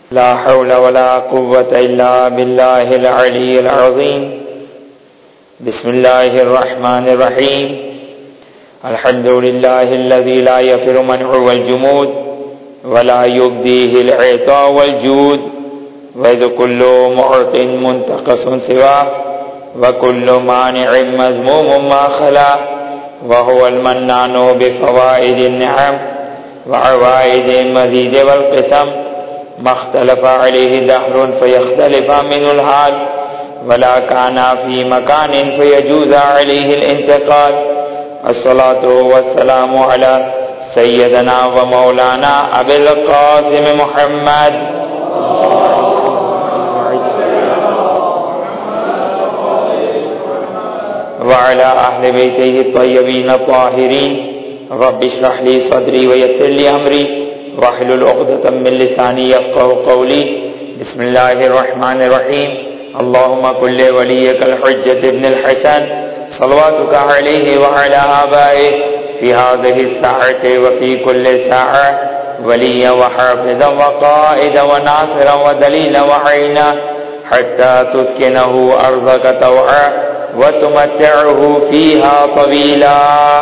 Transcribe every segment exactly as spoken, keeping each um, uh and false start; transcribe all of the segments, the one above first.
لا حول ولا قوة إلا بالله العلي العظيم. بسم الله الرحمن الرحيم. الحمد لله الذي لا يفر منع والجمود ولا يبديه العطاء والجود، وإذ كل معط منتقص سواه وكل مانع مذموم ما خلا، وهو المنان بفوائد النعم وعوائد المزيد والقسم، ما اختلف عليه دهر فيختلف منه الحال، ولا كان في مكان فيجوز عليه الانتقال. الصلاة والسلام على سيدنا ومولانا أبي القاسم محمد وعلى أهل بيته الطيبين الطاهرين. رب اشرح لي صدري ويسر لي أمري واحلل عقدة من لساني يفقهوا قولي. بسم الله الرحمن الرحيم. اللهم كن لوليك الحجة ابن الحسن صلواتك عليه وعلى آبائه في هذه الساعة وفي كل ساعة وليا وحافظا وقائدا وناصرا ودليلا وعينا، حتى تسكنه أرضك طوعا وتمتعه فيها طويلا.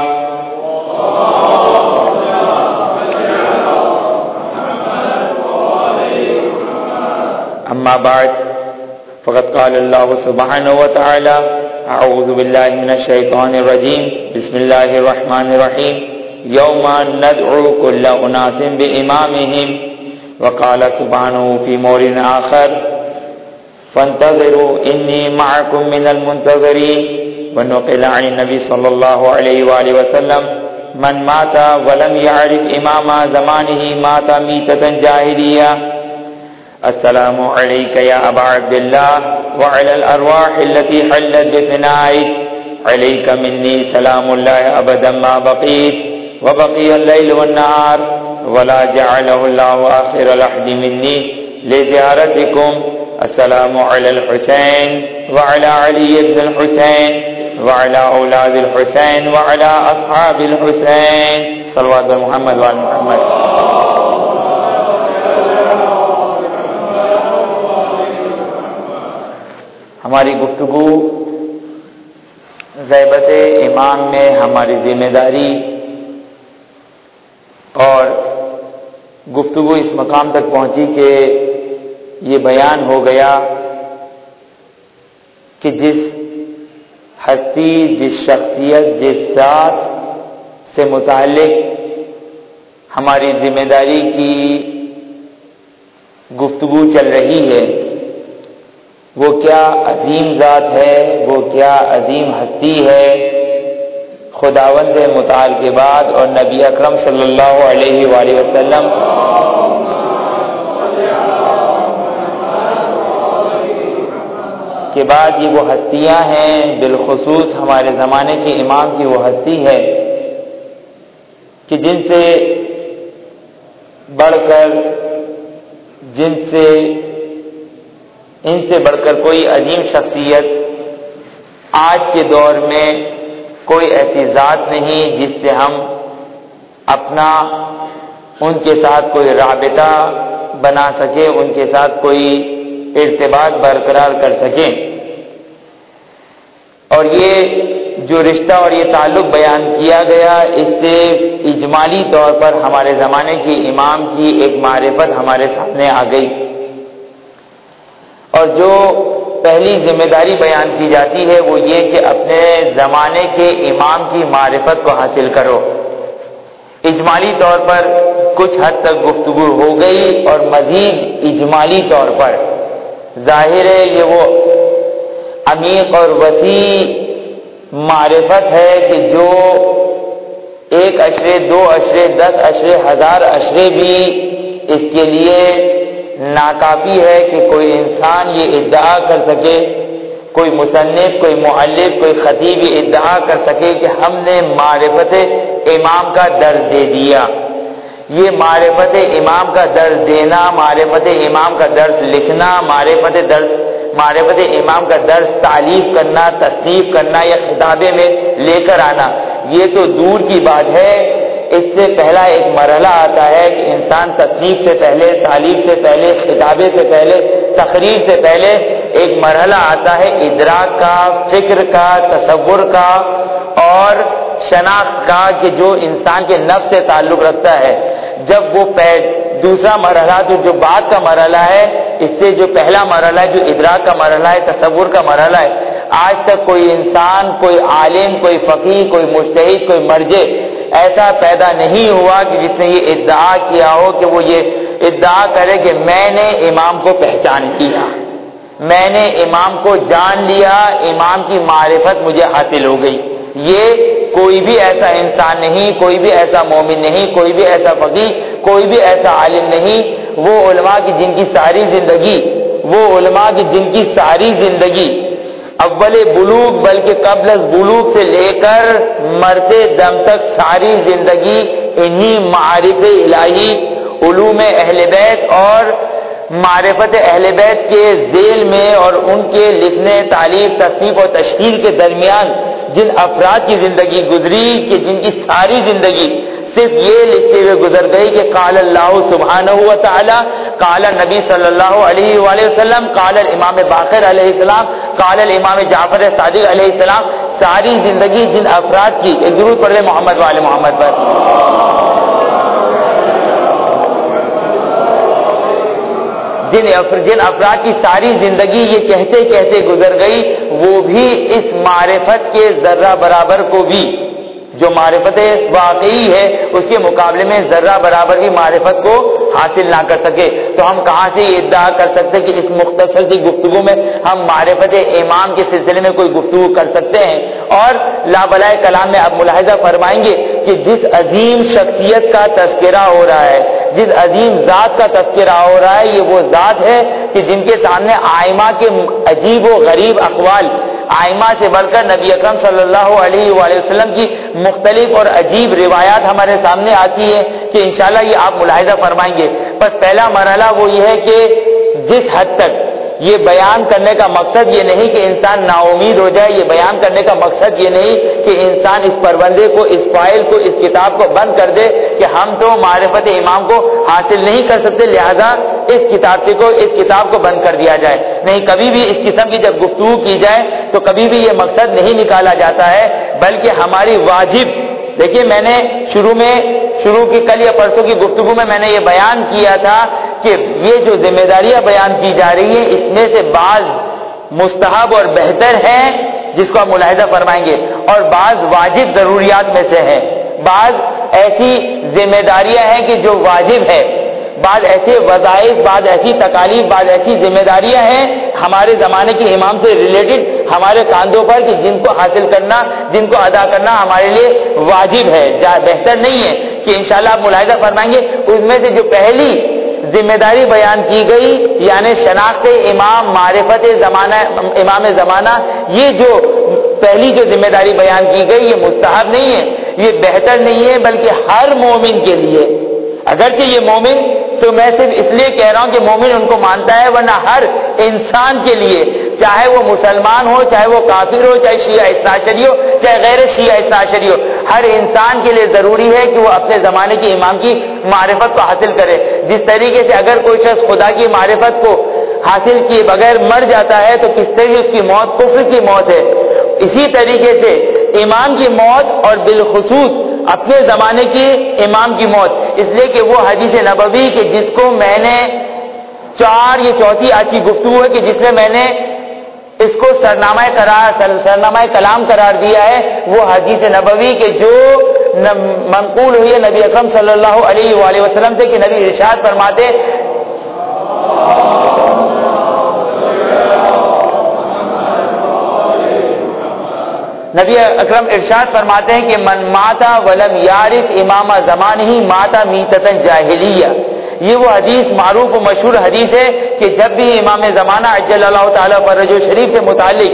أما بعد، فقد قال الله سبحانه وتعالى: أعوذ بالله من الشيطان الرجيم. بسم الله الرحمن الرحيم. يوم ندعو كل أناس بإمامهم. وقال سبحانه في مورد آخر: فانتظروا إني معكم من المنتظرين. ونقل عن النبي صلى الله عليه وآله وسلم: من مات ولم يعرف إمام زمانه مات ميتة جاهلية. السلام عليك يا أبا عبد الله وعلى الأرواح التي حلت بفنائك. عليك مني سلام الله أبدا ما بقيت وبقي الليل والنهار، ولا جعله الله آخر لحد مني لزيارتكم. السلام على الحسين وعلى علي بن الحسين وعلى أولاد الحسين وعلى أصحاب الحسين. صلوات محمد وعلى محمد. ہماری گفتگو غیبت امام میں ہماری ذمہ داری، اور گفتگو اس مقام تک پہنچی کہ یہ بیان ہو گیا کہ جس ہستی، جس شخصیت، جس ذات سے متعلق ہماری ذمہ داری کی گفتگو چل رہی ہے، وہ کیا عظیم ذات ہے، وہ کیا عظیم ہستی ہے. خداوند متعال کے بعد اور نبی اکرم صلی اللہ علیہ وآلہ وسلم کے بعد یہ وہ ہستیاں ہیں، بالخصوص ہمارے زمانے کے امام کی وہ ہستی ہے کہ جن سے بڑھ کر جن سے ان سے بڑھ کر کوئی عظیم شخصیت آج کے دور میں کوئی ایسی ذات نہیں جس سے ہم اپنا ان کے ساتھ کوئی رابطہ بنا سکیں، ان کے ساتھ کوئی ارتباط برقرار کر سکیں. اور یہ جو رشتہ اور یہ تعلق بیان کیا گیا، اس سے اجمالی طور پر ہمارے زمانے کے امام کی ایک معرفت ہمارے سامنے آ گئی. اور جو پہلی ذمہ داری بیان کی جاتی ہے وہ یہ کہ اپنے زمانے کے امام کی معرفت کو حاصل کرو. اجمالی طور پر کچھ حد تک گفتگو ہو گئی، اور مزید اجمالی طور پر ظاہر ہے یہ وہ عمیق اور وسیع معرفت ہے کہ جو ایک اشرے، دو اشرے، دس اشرے، ہزار اشرے بھی اس کے لیے ناکافی ہے کہ کوئی انسان یہ ادعا کر سکے، کوئی مصنف، کوئی مؤلف، کوئی خطیب یہ ادعا کر سکے کہ ہم نے معرفت امام کا درس دے دیا. یہ معرفت امام کا درس دینا، معرفت امام کا درس لکھنا، معرفت درس معرفت امام کا درس تعلیف کرنا، تصنیف کرنا یا خطابے میں لے کر آنا، یہ تو دور کی بات ہے اس سے پہلا ایک مرحلہ آتا ہے کہ انسان تصنیف سے پہلے، تعلیف سے پہلے، خطابے سے پہلے، تقریر سے پہلے ایک مرحلہ آتا ہے ادراک کا، فکر کا، تصور کا اور شناخت کا کہ جو انسان کے نفس سے تعلق رکھتا ہے. جب وہ دوسرا مرحلہ تو جو بعد کا مرحلہ ہے، اس سے جو پہلا مرحلہ ہے جو ادراک کا مرحلہ ہے، تصور کا مرحلہ ہے، آج تک کوئی انسان، کوئی عالم، کوئی فقیہ، کوئی مجتہد، کوئی مرجع ایسا پیدا نہیں ہوا کہ جس نے یہ ادعا کیا ہو کہ وہ یہ ادعا کرے کہ میں نے امام کو پہچان لیا، میں نے امام کو جان لیا، امام کی معرفت مجھے حاصل ہو گئی. یہ کوئی بھی ایسا انسان نہیں، کوئی بھی ایسا مومن نہیں، کوئی بھی ایسا فقیہ، کوئی بھی ایسا عالم نہیں. وہ علماء کی جن کی ساری زندگی وہ علماء کی جن کی ساری زندگی اول بلوغ بلکہ قبل از بلوغ سے لے کر مرتے دم تک ساری زندگی انہی معارف الہی، علوم اہل بیت اور معرفت اہل بیت کے ذیل میں اور ان کے لکھنے، تعلیف، تصنیف اور تشہیر کے درمیان جن افراد کی زندگی گزری کہ جن کی ساری زندگی صرف یہ لکھتے ہوئے گزر گئی کہ قال اللہ سبحانہ و تعالی، قال نبی صلی اللہ علیہ وآلہ وسلم، قال الامام باقر علیہ السلام، قال الامام جعفر صادق علیہ السلام. ساری زندگی جن افراد کی، ایک درود پڑھ لیں محمد والے محمد پر، جن جن افراد کی ساری زندگی یہ کہتے کہتے گزر گئی، وہ بھی اس معرفت کے ذرہ برابر کو بھی، جو معرفت واقعی ہے اس کے مقابلے میں ذرہ برابر بھی معرفت کو حاصل نہ کر سکے. تو ہم کہاں سے یہ ادعا کر سکتے کہ اس مختصر سی گفتگو میں ہم معرفت امام کے سلسلے میں کوئی گفتگو کر سکتے ہیں؟ اور لا بلائے کلام میں اب ملاحظہ فرمائیں گے کہ جس عظیم شخصیت کا تذکرہ ہو رہا ہے، جس عظیم ذات کا تذکرہ ہو رہا ہے، یہ وہ ذات ہے کہ جن کے سامنے آئمہ کے عجیب و غریب اقوال، آئمہ سے بڑھ کر نبی اکرم صلی اللہ علیہ وآلہ وسلم کی مختلف اور عجیب روایات ہمارے سامنے آتی ہے کہ انشاءاللہ یہ آپ ملاحظہ فرمائیں گے. بس پہلا مرحلہ وہ یہ ہے کہ جس حد تک یہ بیان کرنے کا مقصد یہ نہیں کہ انسان نا امید ہو جائے، یہ بیان کرنے کا مقصد یہ نہیں کہ انسان اس پروندے کو، اس فائل کو، اس کتاب کو بند کر دے کہ ہم تو معرفت امام کو حاصل نہیں کر سکتے لہذا اس کتاب سے کو اس کتاب کو بند کر دیا جائے. نہیں، کبھی بھی اس قسم کی جب گفتگو کی جائے تو کبھی بھی یہ مقصد نہیں نکالا جاتا ہے، بلکہ ہماری واجب، دیکھیے میں نے شروع میں شروع کی کل یا پرسوں کی گفتگو میں میں نے یہ بیان کیا تھا کہ یہ جو ذمہ داریاں بیان کی جا رہی ہیں اس میں سے بعض مستحب اور بہتر ہیں جس کو آپ ملاحظہ فرمائیں گے، اور بعض واجب ضروریات میں سے ہیں. بعض ایسی ذمہ داریاں ہیں کہ جو واجب ہے، بعض ایسے وظائف، بعض ایسی تکالیف، بعض ایسی ذمہ داریاں ہیں ہمارے زمانے کے امام سے ریلیٹڈ ہمارے کاندھوں پر کہ جن کو حاصل کرنا، جن کو ادا کرنا ہمارے لیے واجب ہے، بہتر نہیں ہے. کہ انشاءاللہ آپ ملاحظہ فرمائیں گے اس میں سے جو پہلی ذمہ داری بیان کی گئی یعنی شناخت امام، معرفت زمانہ، امام زمانہ، یہ جو پہلی جو ذمہ داری بیان کی گئی یہ مستحب نہیں ہے، یہ بہتر نہیں ہے، بلکہ ہر مومن کے لیے. اگرچہ یہ مومن تو میں صرف اس لیے کہہ رہا ہوں کہ مومن ان کو مانتا ہے، ورنہ ہر انسان کے لیے، چاہے وہ مسلمان ہو، چاہے وہ کافر ہو، چاہے شیعہ اثنا عشری ہو، چاہے غیر شیعہ اثنا عشری ہو، ہر انسان کے لیے ضروری ہے کہ وہ اپنے زمانے کے امام کی معرفت کو حاصل کرے. جس طریقے سے اگر کوئی شخص خدا کی معرفت کو حاصل کیے بغیر مر جاتا ہے تو کس طریقے اس کی موت کفر کی موت ہے، اسی طریقے سے امام کی موت اور بالخصوص اپنے زمانے کی امام کی موت، اس لیے کہ وہ حدیث نبوی کہ جس کو میں نے چار یہ چوتھی آج کی گفتگو ہے کہ جس میں میں نے اس کو سرنامہ قرار سرنامہ کلام قرار دیا ہے، وہ حدیث نبوی کہ جو منقول ہوئی ہے نبی اکرم صلی اللہ علیہ وآلہ وسلم سے کہ نبی ارشاد فرماتے نبی اکرم ارشاد فرماتے ہیں کہ من ماتا ولم یعرف امام زمان ہی ماتا میتتن جاہلیہ. یہ وہ حدیث معروف و مشہور حدیث ہے کہ جب بھی امام زمانہ عجل اللہ تعالیٰ فرجہ شریف سے متعلق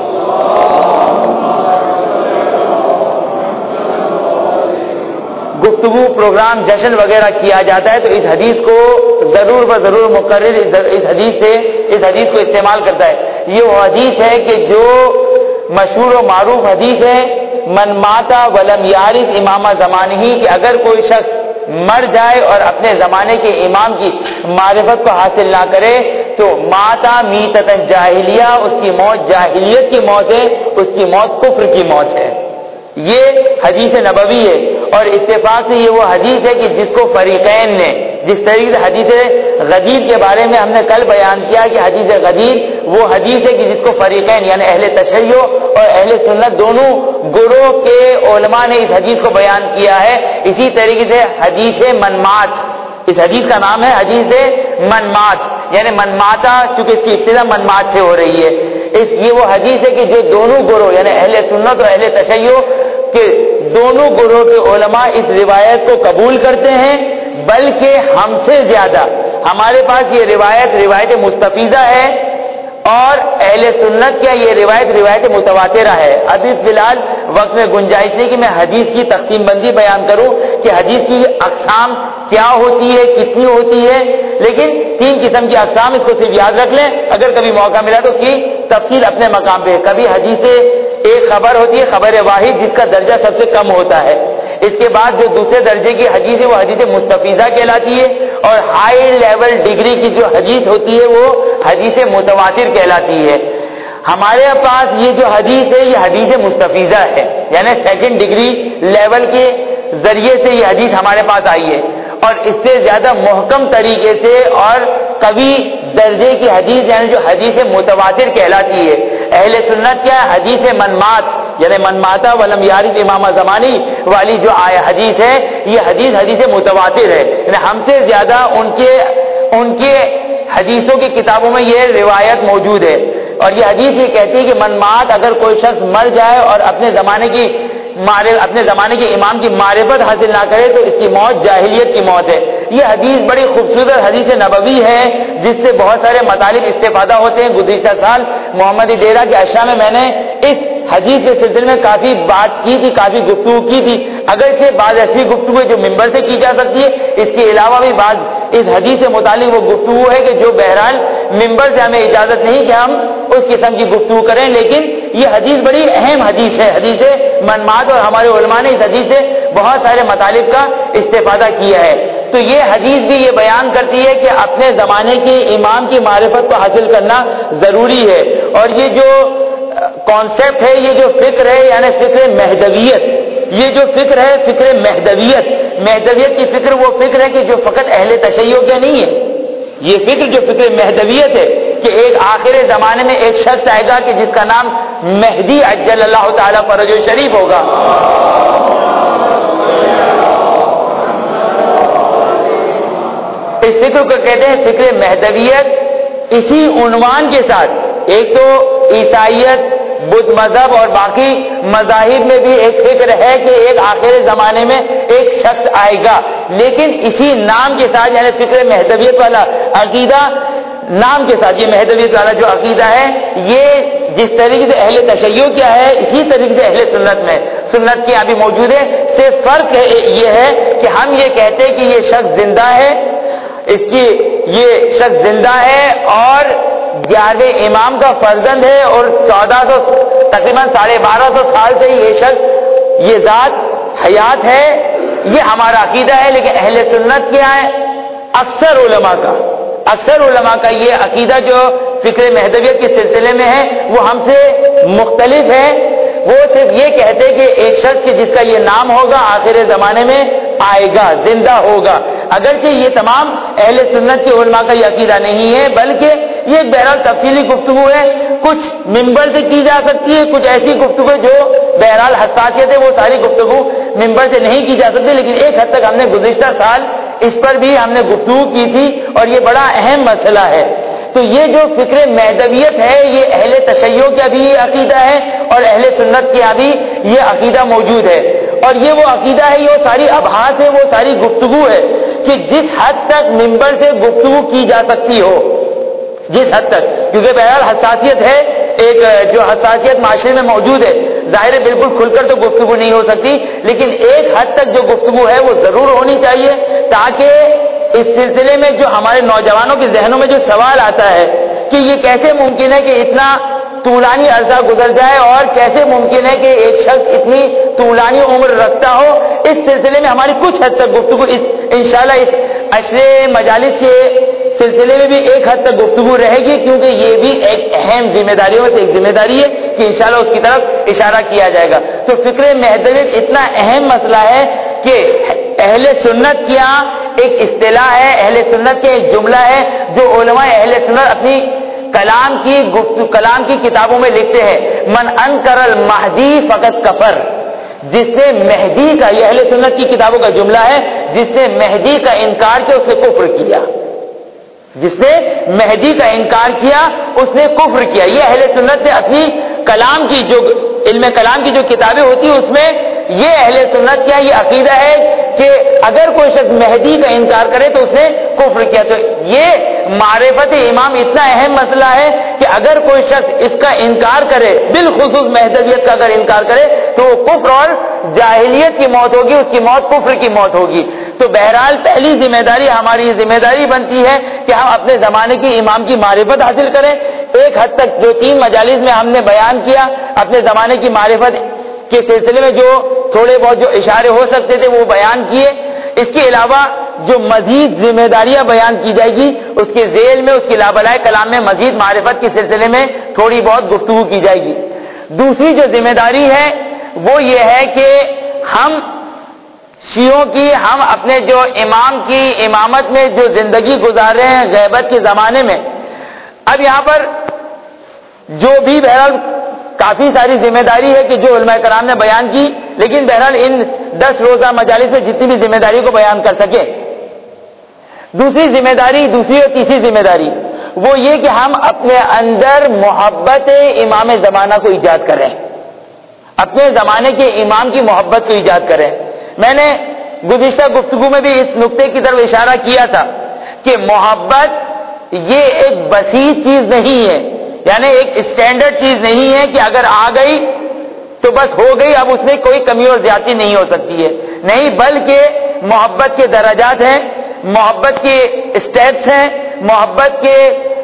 گفتگو، پروگرام، جشن وغیرہ کیا جاتا ہے تو اس حدیث کو ضرور و ضرور مقرر اس حدیث سے اس حدیث کو استعمال کرتا ہے. یہ وہ حدیث ہے کہ جو مشہور و معروف حدیث ہے، من ماتا ولم یارث امام زمانہ، کہ اگر کوئی شخص مر جائے اور اپنے زمانے کے امام کی معرفت کو حاصل نہ کرے تو ماتا میتۃ جاہلیہ، اس کی موت جاہلیت کی موت ہے، اس کی موت کفر کی موت ہے۔ یہ حدیث نبوی ہے، اور اتفاق سے یہ وہ حدیث ہے کہ جس کو فریقین نے، جس طریقے سے حدیث غدیر کے بارے میں ہم نے کل بیان کیا کہ حدیث غدیر وہ حدیث ہے کہ جس کو فریقین یعنی اہل تشیع اور اہل سنت دونوں گروہ کے علماء نے اس حدیث کو بیان کیا ہے۔ اسی طریقے سے حدیث منمات، اس حدیث کا نام ہے حدیث منمات، یعنی منماتا، چونکہ اس کی ابتدا منمات سے ہو رہی ہے۔ اس یہ وہ حدیث ہے کہ جو دونوں گروہ یعنی اہل سنت اور اہل تشیع کے دونوں گروہ کے علماء اس روایت کو قبول کرتے ہیں، بلکہ ہم سے زیادہ ہمارے پاس یہ روایت روایت مستفیضہ ہے، اور اہل سنت کیا یہ روایت روایت متواترہ ہے۔ ابھی فی الحال وقت میں گنجائش نہیں کہ میں حدیث کی تقسیم بندی بیان کروں کہ حدیث کی اقسام کیا ہوتی ہے، کتنی ہوتی ہے، لیکن تین قسم کی اقسام اس کو صرف یاد رکھ لیں، اگر کبھی موقع ملا تو کی تفصیل اپنے مقام پہ۔ کبھی حدیث ایک خبر ہوتی ہے، خبر واحد، جس کا درجہ سب سے کم ہوتا ہے۔ اس کے بعد جو دوسرے درجے کی حدیث ہے وہ حدیث مستفیضہ کہلاتی ہے، اور ہائی لیول ڈگری کی جو حدیث ہوتی ہے وہ حدیث متواتر کہلاتی ہے۔ ہمارے پاس یہ جو حدیث ہے یہ حدیث مستفیضہ ہے، یعنی سیکنڈ ڈگری لیول کے ذریعے سے یہ حدیث ہمارے پاس آئی ہے، اور اس سے زیادہ محکم طریقے سے اور قوی درجے کی حدیث یعنی جو حدیث متواتر کہلاتی ہے۔ اہل سنت کیا ہے؟ حدیث منمات یعنی منماتا ولم یارث امام زمانی والی جو آئے حدیث ہے، یہ حدیث حدیث متواتر ہے، یعنی ہم سے زیادہ ان کے ان کے حدیثوں کی کتابوں میں یہ روایت موجود ہے۔ اور یہ حدیث یہ کہتی ہے کہ منمات اگر کوئی شخص مر جائے اور اپنے زمانے کی اپنے زمانے کے امام کی معرفت حاصل نہ کرے تو اس کی موت جاہلیت کی موت ہے۔ یہ حدیث بڑی خوبصورت حدیث نبوی ہے جس سے بہت سارے مطالب استفادہ ہوتے ہیں۔ گزشتہ سال محمد ڈیرا کے اشیاء میں میں نے اس حدیث کے سلسلے میں کافی بات کی تھی، کافی گفتگو کی تھی، اگرچہ بعض ایسی گفتگو جو ممبر سے کی جا سکتی ہے، اس کے علاوہ بھی بعض اس حدیث سے متعلق وہ گفتگو ہے کہ جو بہرحال ممبر سے ہمیں اجازت نہیں کہ ہم اس قسم کی گفتگو کریں، لیکن یہ حدیث بڑی اہم حدیث ہے، حدیث منمات، اور ہمارے علماء نے اس حدیث سے بہت سارے مطالب کا استفادہ کیا ہے۔ تو یہ حدیث بھی یہ بیان کرتی ہے کہ اپنے زمانے کے امام کی معرفت کو حاصل کرنا ضروری ہے، اور یہ جو کانسیپٹ ہے، یہ جو فکر ہے یعنی فکر مہدویت، یہ جو فکر ہے فکر مہدویت مہدویت کی فکر وہ فکر ہے کہ جو فقط اہل تشیع کا نہیں ہے، یہ فکر جو فکر مہدویت ہے کہ ایک آخر زمانے میں ایک شخص آئے گا کہ جس کا نام مہدی عجل اللہ تعالیٰ فرجہ شریف ہوگا۔ اس فکر کو کہتے ہیں فکر مہدویت۔ اسی عنوان کے ساتھ ایک تو عیسائیت، بدھ مذہب اور باقی مذاہب میں بھی ایک فکر ہے کہ ایک آخر زمانے میں ایک شخص آئے گا، لیکن اسی نام کے ساتھ یعنی فکر مہدویت والا عقیدہ نام کے ساتھ یہ مہدویت والا جو عقیدہ ہے یہ جس طریقے سے اہل تشیع کیا ہے اسی طریقے سے اہل سنت میں سنت کی ابھی موجود ہے۔ صرف فرق ہے یہ ہے کہ ہم یہ کہتے ہیں کہ یہ شخص زندہ ہے، اس کی یہ شخص زندہ ہے اور گیارہویں امام کا فرزند ہے، اور چودہ سو تقریباً ساڑھے بارہ سو سال سے یہ شخص یہ ذات حیات ہے، یہ ہمارا عقیدہ ہے۔ لیکن اہل سنت کیا ہے؟ اکثر علماء کا اکثر علماء کا یہ عقیدہ جو فکر مہدویت کے سلسلے میں ہے وہ ہم سے مختلف ہے۔ وہ صرف یہ کہتے کہ ایک شخص جس کا یہ نام ہوگا آخر زمانے میں آئے گا، زندہ ہوگا، اگرچہ یہ تمام اہل سنت کے علماء کا یہ عقیدہ نہیں ہے، بلکہ یہ ایک بہرحال تفصیلی گفتگو ہے، کچھ ممبر سے کی جا سکتی ہے، کچھ ایسی گفتگو جو بہرحال حساسیت ہے وہ ساری گفتگو ممبر سے نہیں کی جا سکتی، لیکن ایک حد تک ہم نے گزشتہ سال اس پر بھی ہم نے گفتگو کی تھی اور یہ بڑا اہم مسئلہ ہے۔ تو یہ جو فکر مہدویت ہے یہ اہل تشیع کا بھی یہ عقیدہ ہے اور اہل سنت کا بھی یہ عقیدہ موجود ہے، اور یہ وہ عقیدہ ہے، یہ وہ ساری ابحاث ہے، وہ ساری گفتگو ہے کہ جس حد تک ممبر سے گفتگو کی جا سکتی ہو، جس حد تک، کیونکہ بہرحال حساسیت ہے، ایک جو حساسیت معاشرے میں موجود ہے، ظاہر ہے بالکل کھل کر تو گفتگو نہیں ہو سکتی، لیکن ایک حد تک جو گفتگو ہے وہ ضرور ہونی چاہیے تاکہ اس سلسلے میں جو ہمارے نوجوانوں کے ذہنوں میں جو سوال آتا ہے کہ یہ کیسے ممکن ہے کہ اتنا طولانی عرصہ گزر جائے اور کیسے ممکن ہے کہ ایک شخص اتنی طولانی عمر رکھتا ہو. اس سلسلے میں ہماری کچھ حد تک گفتگو اس انشاءاللہ اس عشرے مجالس کے سلسلے میں بھی ایک حد تک گفتگو رہے گی، کیونکہ یہ بھی ایک اہم ذمہ داریوں میں سے ایک ذمہ داری ہے کہ انشاءاللہ اس کی طرف اشارہ کیا جائے گا. تو فکر مہدویت اتنا اہم مسئلہ ہے کہ اہل سنت کی یہاں ایک اصطلاح ہے، اہل سنت کے ایک جملہ ہے جو علماء اہل سنت اپنی کلام کی گفتگو کلام کی کتابوں میں لکھتے ہیں، من انکر المہدی فقط کفر. جس نے مہدی کا، یہ اہل سنت کی کتابوں کا جملہ ہے، جس نے مہدی کا انکار کیا اس نے کفر کیا. جس نے مہدی کا انکار کیا اس نے کفر کیا. یہ اہل سنت نے اپنی کلام کی جو علم کلام کی جو کتابیں ہوتی ہیں اس میں یہ اہل سنت کیا یہ عقیدہ ہے کہ اگر کوئی شخص مہدی کا انکار کرے تو اس نے کفر کیا. تو یہ معرفت امام اتنا اہم مسئلہ ہے کہ اگر کوئی شخص اس کا انکار کرے، بالخصوص مہدویت کا اگر انکار کرے تو وہ کفر اور جاہلیت کی موت ہوگی، اس کی موت کفر کی موت ہوگی. تو بہرحال پہلی ذمہ داری ہماری یہ ذمہ داری بنتی ہے کہ ہم اپنے زمانے کے امام کی معرفت حاصل کریں. ایک حد تک جو تین مجالس میں ہم نے بیان کیا اپنے زمانے کی معرفت کے سلسلے میں جو تھوڑے بہت جو اشارے ہو سکتے تھے وہ بیان کیے. اس کے علاوہ جو مزید ذمہ داریاں بیان کی جائے گی اس کے ذیل میں، اس کی لابلائے کلام میں مزید معرفت کے سلسلے میں تھوڑی بہت گفتگو کی جائے گی. دوسری جو ذمہ داری ہے وہ یہ ہے کہ ہم شیعوں کی، ہم اپنے جو امام کی امامت میں جو زندگی گزار رہے ہیں غیبت کے زمانے میں، اب یہاں پر جو بھی بہرحال کافی ساری ذمہ داری ہے کہ جو علماء کرام نے بیان کی، لیکن بہرحال ان دس روزہ مجالس میں جتنی بھی ذمہ داری کو بیان کر سکے. دوسری ذمہ داری، دوسری اور تیسری ذمہ داری وہ یہ کہ ہم اپنے اندر محبت امام زمانہ کو ایجاد کریں، اپنے زمانے کے امام کی محبت کو ایجاد کریں. میں نے گزشتہ گفتگو میں بھی اس نقطے کی طرف اشارہ کیا تھا کہ محبت یہ ایک بسیط چیز نہیں ہے، یعنی ایک اسٹینڈرڈ چیز نہیں ہے کہ اگر آ گئی تو بس ہو گئی، اب اس میں کوئی کمی اور زیادتی نہیں ہو سکتی ہے. نہیں، بلکہ محبت کے درجات ہیں، محبت کے اسٹیپس ہیں، محبت کے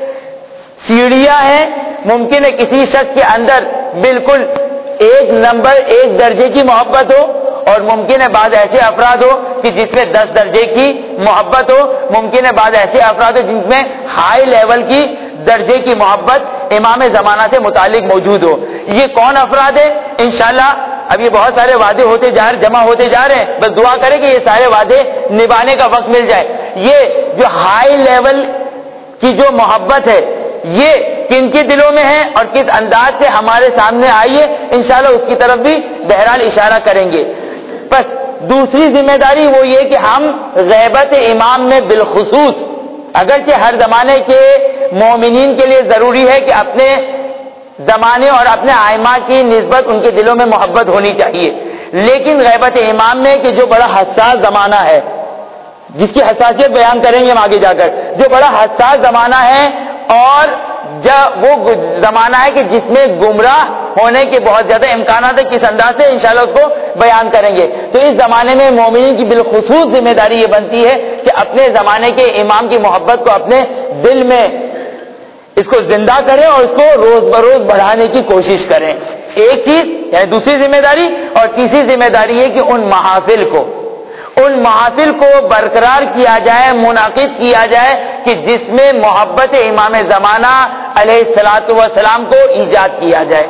سیڑھیاں ہیں. ممکن ہے کسی شخص کے اندر بالکل ایک نمبر ایک درجے کی محبت ہو، اور ممکن ہے بعض ایسے افراد ہو کہ جس میں دس درجے کی محبت ہو. ممکن ہے بعض ایسے افراد ہو جن میں ہائی لیول کی درجے کی محبت امام زمانہ سے متعلق موجود ہو. یہ کون افراد ہے؟ انشاءاللہ اب یہ بہت سارے وعدے ہوتے جا رہے جمع ہوتے جا رہے ہیں، بس دعا کریں کہ یہ سارے وعدے نبھانے کا وقت مل جائے. یہ جو ہائی لیول کی جو محبت ہے یہ کن کے دلوں میں ہے اور کس انداز سے ہمارے سامنے آئی ہے، انشاءاللہ اس کی طرف بھی بہرحال اشارہ کریں گے. بس دوسری ذمہ داری وہ یہ کہ ہم غیبت امام میں بالخصوص، اگرچہ ہر زمانے کے مومنین کے لیے ضروری ہے کہ اپنے زمانے اور اپنے ائمہ کی نسبت ان کے دلوں میں محبت ہونی چاہیے، لیکن غیبت امام میں کہ جو بڑا حساس زمانہ ہے، جس کی حساسیت بیان کریں گے ہم آگے جا کر، جو بڑا حساس زمانہ ہے اور جب وہ زمانہ ہے کہ جس میں گمراہ ہونے کے بہت زیادہ امکانات ہیں، کس انداز سے انشاءاللہ اس کو بیان کریں گے. تو اس زمانے میں مومنین کی بالخصوص ذمہ داری یہ بنتی ہے کہ اپنے زمانے کے امام کی محبت کو اپنے دل میں اس کو زندہ کریں اور اس کو روز بروز بڑھانے کی کوشش کریں. ایک چیز یعنی دوسری ذمہ داری، اور تیسری ذمہ داری ہے کہ ان محافل کو ان محافل کو برقرار کیا جائے، منعقد کیا جائے کہ جس میں محبت امام زمانہ علیہ الصلاۃ والسلام کو ایجاد کیا جائے.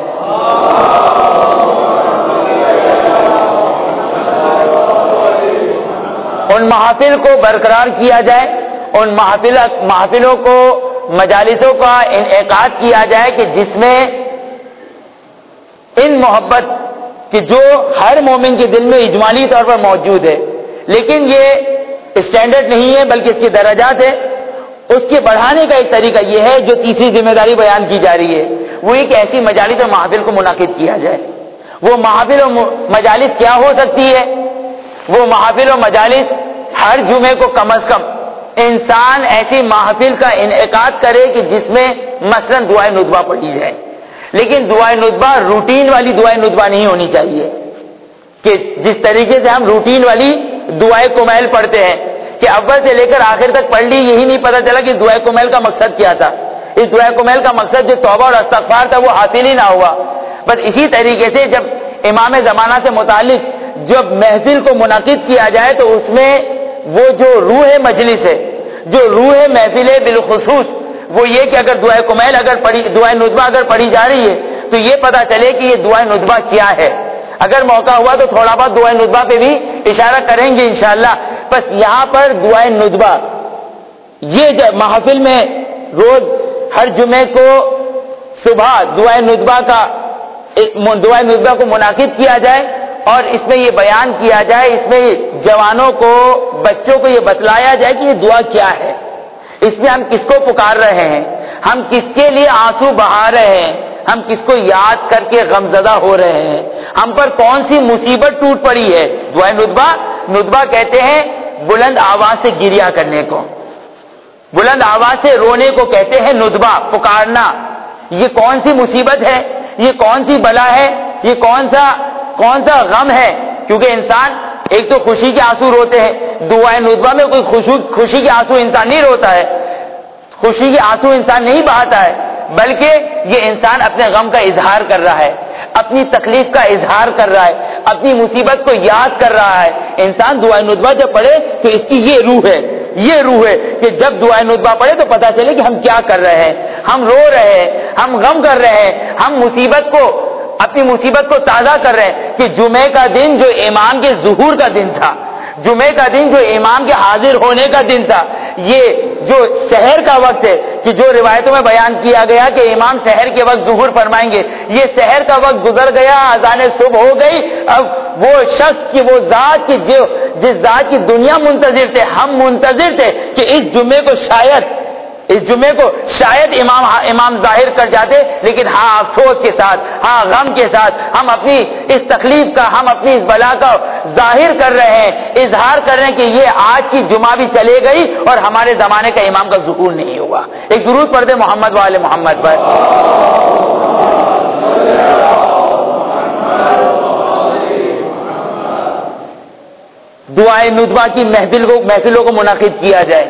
ان محافل کو برقرار کیا جائے، ان محافل محافلوں کو مجالسوں کا انعقاد کیا جائے کہ جس میں ان محبت کہ جو ہر مومن کے دل میں اجمالی طور پر موجود ہے، لیکن یہ اسٹینڈرڈ نہیں ہے بلکہ اس کے درجات ہے. اس کے بڑھانے کا ایک طریقہ یہ ہے جو تیسری ذمہ داری بیان کی جا رہی ہے، وہ ایک ایسی مجالس اور محافل کو منعقد کیا جائے. وہ محافل اور مجالس کیا ہو سکتی ہے؟ وہ محافل اور مجالس ہر جمعے کو کم از کم انسان ایسی محافل کا انعقاد کرے کہ جس میں مثلا دعائے ندبہ پڑھی جائے، لیکن دعائے ندبہ روٹین والی دعائے ندبہ نہیں ہونی چاہیے کہ جس طریقے سے ہم روٹین والی دعائے کمیل پڑھتے ہیں کہ اول سے لے کر آخر تک پڑھ لی، یہی نہیں پتہ چلا کہ دعائے کمیل کا مقصد کیا تھا. اس دعائے کمیل کا مقصد جو توبہ اور استغفار تھا وہ حاصل ہی نہ ہوا. بس اسی طریقے سے جب امام زمانہ سے متعلق جب محفل کو منعقد کیا جائے تو اس میں وہ جو روح مجلس ہے، جو روح محفل ہے بالخصوص وہ یہ کہ اگر دعائے کمیل اگر پڑھی دعائے ندبہ اگر پڑھی جا رہی ہے تو یہ پتہ چلے کہ یہ دعائے ندبہ کیا ہے. اگر موقع ہوا تو تھوڑا بہت دعائے ندبہ پہ بھی اشارہ کریں گے انشاءاللہ. بس یہاں پر دعائے ندبہ یہ محفل میں روز ہر جمعے کو صبح دعائے ندبہ کا دعائے ندبہ کو منعقد کیا جائے اور اس میں یہ بیان کیا جائے، اس میں جوانوں کو بچوں کو یہ بتلایا جائے کہ یہ دعا کیا ہے، اس میں ہم کس کو پکار رہے ہیں، ہم کس کے لیے آنسو بہا رہے ہیں، ہم کس کو یاد کر کے غمزدہ ہو رہے ہیں، ہم پر کون سی مصیبت ٹوٹ پڑی ہے. دعائے ندبہ ندبہ کہتے ہیں بلند آواز سے گریہ کرنے کو، بلند آواز سے رونے کو کہتے ہیں ندبہ، پکارنا. یہ کون سی مصیبت ہے، یہ کون سی بلا ہے، یہ کون سا کون سا غم ہے. کیونکہ انسان ایک تو خوشی کے آنسو روتے ہیں، دعائے ندبہ میں کوئی خوشی کے آنسو انسان نہیں روتا ہے، خوشی کے آنسو انسان نہیں بہاتا ہے، بلکہ یہ انسان اپنے غم کا اظہار کر رہا ہے، اپنی تکلیف کا اظہار کر رہا ہے، اپنی مصیبت کو یاد کر رہا ہے. انسان دعائے ندبہ جب پڑھے تو اس کی یہ روح ہے، یہ روح ہے کہ جب دعائے ندبہ پڑھے تو پتہ چلے کہ ہم کیا کر رہے ہیں، ہم رو رہے ہیں، ہم غم کر رہے ہیں، ہم مصیبت کو اپنی مصیبت کو تازہ کر رہے ہیں. کہ جمعے کا دن جو امام کے ظہور کا دن تھا، جمعے کا دن جو امام کے حاضر ہونے کا دن تھا، یہ جو سحر کا وقت ہے کہ جو روایتوں میں بیان کیا گیا کہ امام سحر کے وقت ظہور فرمائیں گے، یہ سحر کا وقت گزر گیا، اذان صبح ہو گئی. اب وہ شخص کی وہ ذات کی جو جس ذات کی دنیا منتظر تھے، ہم منتظر تھے کہ اس جمعے کو شاید اس جمعے کو شاید امام امام ظاہر کر جاتے، لیکن ہاں افسوس کے ساتھ، ہاں غم کے ساتھ ہم اپنی اس تکلیف کا، ہم اپنی اس بلا کا ظاہر کر رہے ہیں، اظہار کر رہے ہیں کہ یہ آج کی جمعہ بھی چلے گئی اور ہمارے زمانے کا امام کا ظہور نہیں ہوا. ایک درود پڑھ دے محمد والے محمد پر. دعائے ندبہ کی محفل کو محفلوں کو منعقد کیا جائے.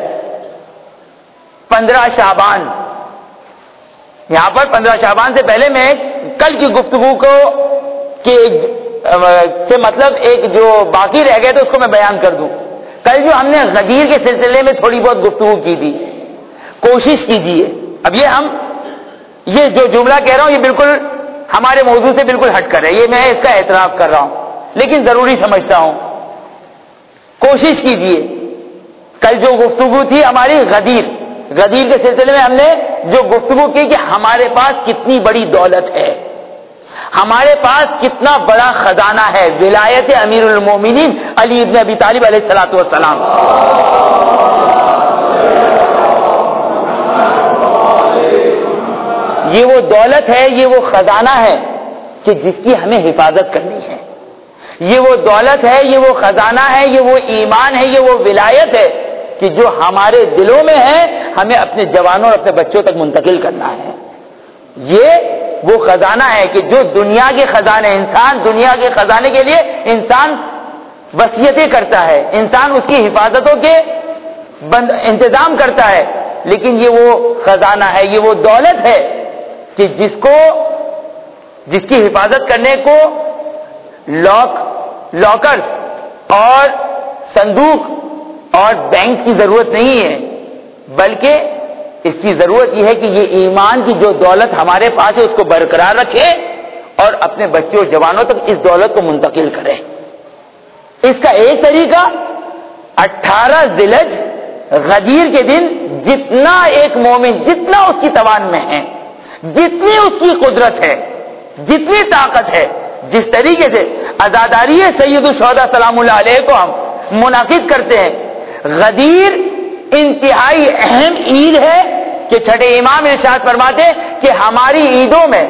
پندرہ شعبان، یہاں پر پندرہ شعبان سے پہلے میں کل کی گفتگو کو کہ سے مطلب ایک جو باقی رہ گئے تو اس کو میں بیان کر دوں. کل جو ہم نے غدیر کے سلسلے میں تھوڑی بہت گفتگو کی تھی، کوشش کیجیے. اب یہ ہم یہ جو جملہ کہہ رہا ہوں یہ بالکل ہمارے موضوع سے بالکل ہٹ کر ہے، یہ میں اس کا اعتراف کر رہا ہوں لیکن ضروری سمجھتا ہوں. کوشش کیجیے. کل جو گفتگو تھی ہماری غدیر غدیر کے سلسلے میں ہم نے جو گفتگو کی کہ ہمارے پاس کتنی بڑی دولت ہے، ہمارے پاس کتنا بڑا خزانہ ہے، ولایت امیر المومنین علی ابن ابی طالب علیہ الصلوۃ والسلام. یہ وہ دولت ہے، یہ وہ خزانہ ہے کہ جس کی ہمیں حفاظت کرنی ہے. یہ وہ دولت ہے، یہ وہ خزانہ ہے، یہ وہ ایمان ہے، یہ وہ ولایت ہے کہ جو ہمارے دلوں میں ہے ہمیں اپنے جوانوں اور اپنے بچوں تک منتقل کرنا ہے. یہ وہ خزانہ ہے کہ جو دنیا کے خزانے، انسان دنیا کے خزانے کے لیے انسان وصیتیں کرتا ہے، انسان اس کی حفاظتوں کے انتظام کرتا ہے، لیکن یہ وہ خزانہ ہے، یہ وہ دولت ہے کہ جس کو جس کی حفاظت کرنے کو لاک لاکرز اور صندوق اور بینک کی ضرورت نہیں ہے، بلکہ اس کی ضرورت یہ ہے کہ یہ ایمان کی جو دولت ہمارے پاس ہے اس کو برقرار رکھے اور اپنے بچوں اور جوانوں تک اس دولت کو منتقل کرے. اس کا ایک طریقہ اٹھارہ ذی الحجہ غدیر کے دن جتنا ایک مومن، جتنا اس کی توان میں ہے، جتنی اس کی قدرت ہے، جتنی طاقت ہے، جس طریقے سے عزاداری سید الشہداء سلام اللہ علیہ کو ہم منعقد کرتے ہیں. غدیر انتہائی اہم عید ہے کہ چھٹے امام ارشاد فرماتے کہ ہماری عیدوں میں